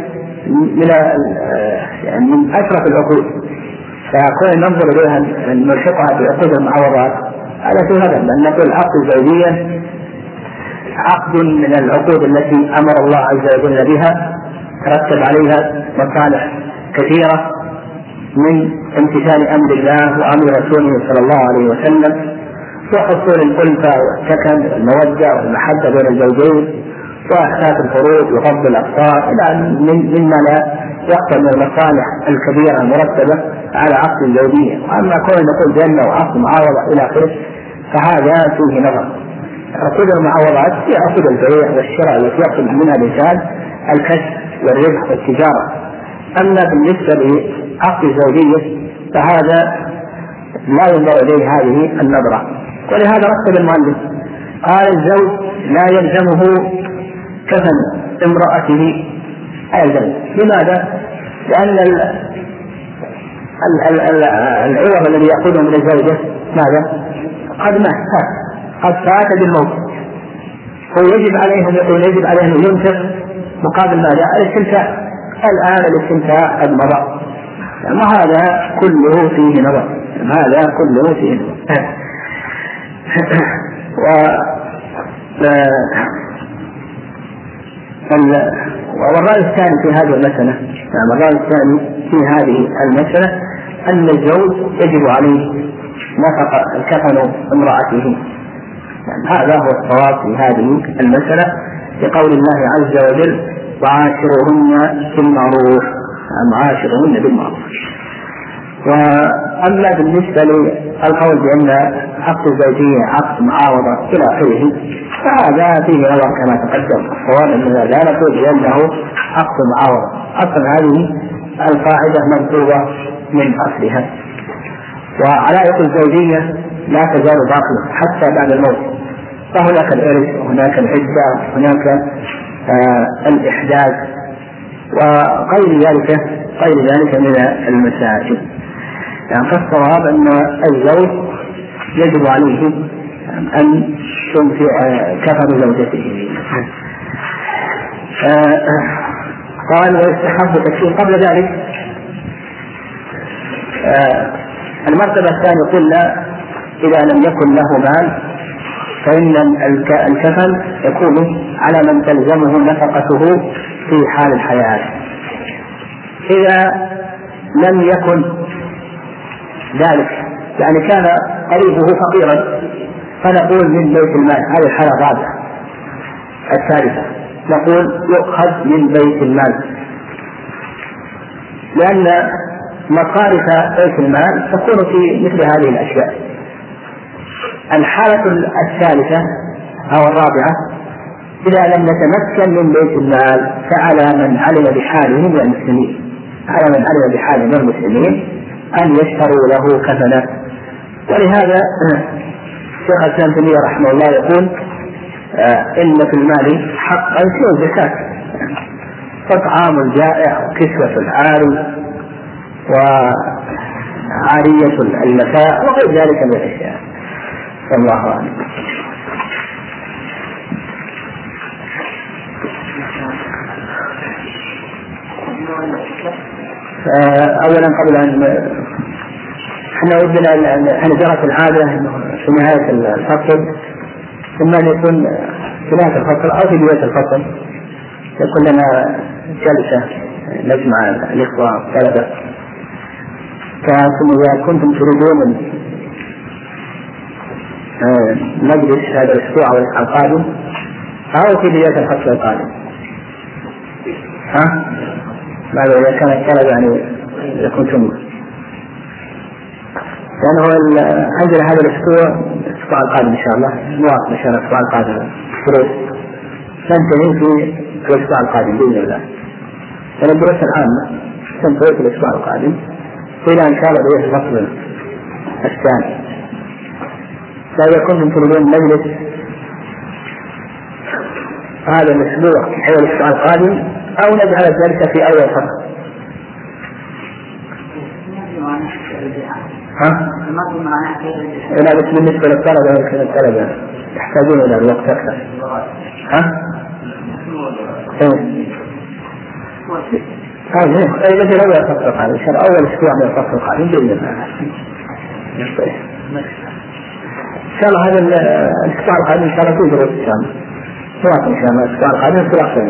من أشرف العقود، فكون ننظر إليها نلحقها بعقود المعاوضات هذا في هذا. لأن نقول عقد الزوجية عقد من العقود التي أمر الله عز وجل بها، ترتب عليها مصالح كثيرة من امتثال أمر الله وأمر رسوله صلى الله عليه وسلم، وحصول الألفة والسكن والمودة والمحبة بين الزوجين وإحساس الفروض وغض الأبصار إلى مما لا يقتل من المصالح الكبيرة المرتبة على عقد الزوجية. وأما كون نقول بأنه عقد معاوضة إلى آخره فهذا فيه نظر. عقود المعاوضات هي عقود البيع والشراء التي يقصد منها الإنسان الكسب والربح والتجارة. أما بالنسبة لعقد الزوجية فهذا لا ينظر إليه هذه النظرة. ولهذا رتب المؤلف قال الزوج لا يلزمه كفن امرأته أيضا. لماذا؟ لأن العوض الذي يأخذه من الزوجة ماذا؟ قد فات بالموت، هو يجب عليه أن ينفق مقابل ماذا؟ الاستمتاع. الآن الاستمتاع قد مضى، هذا كله فيه نظر. والرأي الثاني في هذه المسألة، أن الزوج يجب عليه نفقة كفن امرأته. هذا هو الصواب في هذه المسألة لقول الله عز وجل وعاشرهن بالمعروف. وأما بالنسبة للقول بأن عقد الزوجية عقد معاوضة إلى آخره فهذا فيه نظر كما تقدم. الصواب أننا لا نقول بأنه عقد معاوضة، أصلا هذه القاعدة منسوبة من أصلها. وعلائق الزوجية لا تزال باقية حتى بعد الموت، فهناك الإرث وهناك العدة وهناك الإحداث وغير ذلك من المسائل. فالصواب أن الزوج يجب عليه أن ينفق كفن زوجته. قال ويستحب تكفين. قبل ذلك المرتبة الثانية قلنا إذا لم يكن له مال فإن الكفن يكون على من تلزمه نفقته في حال الحياة. إذا لم يكن ذلك يعني كان قريبه فقيرا فنقول من بيت المال. هذه الحالة الرابعة. الثالثة نقول يؤخذ من بيت المال، لأن مصارف بيت المال تكون في مثل هذه الأشياء. الحالة الثالثة أو الرابعة إذا لم نتمكن من بيت المال فعلى من علم بحاله من المسلمين أن يشتروا له كفنا. ولهذا شيخ الإسلام ابن تيمية رحمه الله يقول إن في المال حقا سوى الزكاة، فطعام الجائع وكسوة العاري وعارية المساء وغير ذلك من الأشياء. الله أعلم. أولا قبل أن احنا ودنا أن جرت العادة في نهاية الفصل ثم أن يكون في نهاية الفصل أو في بداية الفصل يكون لنا جلسة نجمع الإخوة والطلبة. فكم إذا كنتم تريدون نجلس هذا الأسبوع أو القادم أو في بداية الفصل القادم ماذا إذا كان الطلب يعني إذا كنتم، لأنه عندنا هذا الأسبوع القادم إن شاء الله مواصل إن شاء الله الأسبوع القادم دروس ننتهي في الأسبوع القادم بإذن الله. الدروس العامة تنتهي في الأسبوع القادم إلى إن شاء الله بإذن الفصل الثاني. فإذا كنتم تريدون مجلس هذا الأسبوع أو الأسبوع القادم أو نجعل ذلك في أول فصل. لا بس بالنسبة للطلبة يحتاجون إلى الوقت أكثر. إذا في أول فصل القادم إن شاء الله أول أسبوع من الفصل القادم بإذن الله. إن شاء الله هذا الأسبوع القادم إن شاء الله في دروس إن شاء الله. إن شاء الله الأسبوع القادم في أحسن.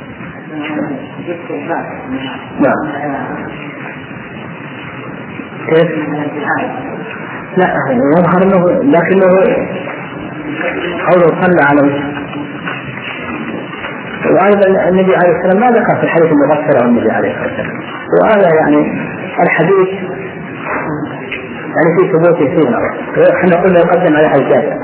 نعم. كيف؟ لا يظهر أنه لكنه قوله صلى عليه. وأيضا النبي عليه السلام ما ذكر في الحديث المفصل عن النبي عليه السلام، وهذا يعني الحديث يعني في ثبوته فيه نظر. احنا قلنا يقدم على حاجات.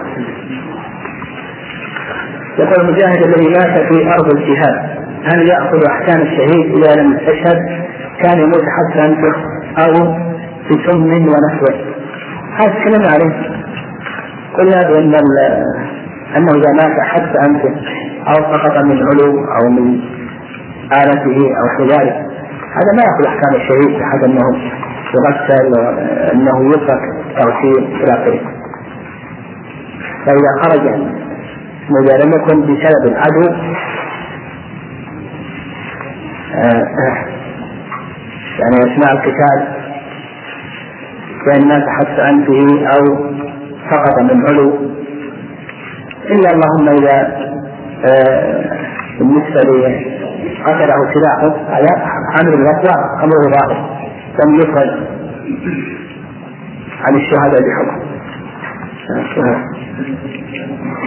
يقول المجاهد الذي مات في أرض الجهاد هل يأخذ أحكام الشهيد إذا لم يستشهد كان يموت حتى أنفه أو في سم ونحوه؟ هذا كلام عليه. قلنا بأن أنه إذا مات حتى أنفه أو سقط من علو أو من آلته أو حذاره هذا ما يأخذ أحكام الشهيد بحيث أنه يغسل أنه يترك توحيد إلى آخره. فإذا خرج إذا لم يكن بسبب العدو يعني أثناء القتال كان مات حتى أنفه أو سقط من علو، إلا اللهم إذا بالنسبة لقتله سلاحه على حمل الغطاء أمره ظاهر لم يخرج عن الشهادة بحكم.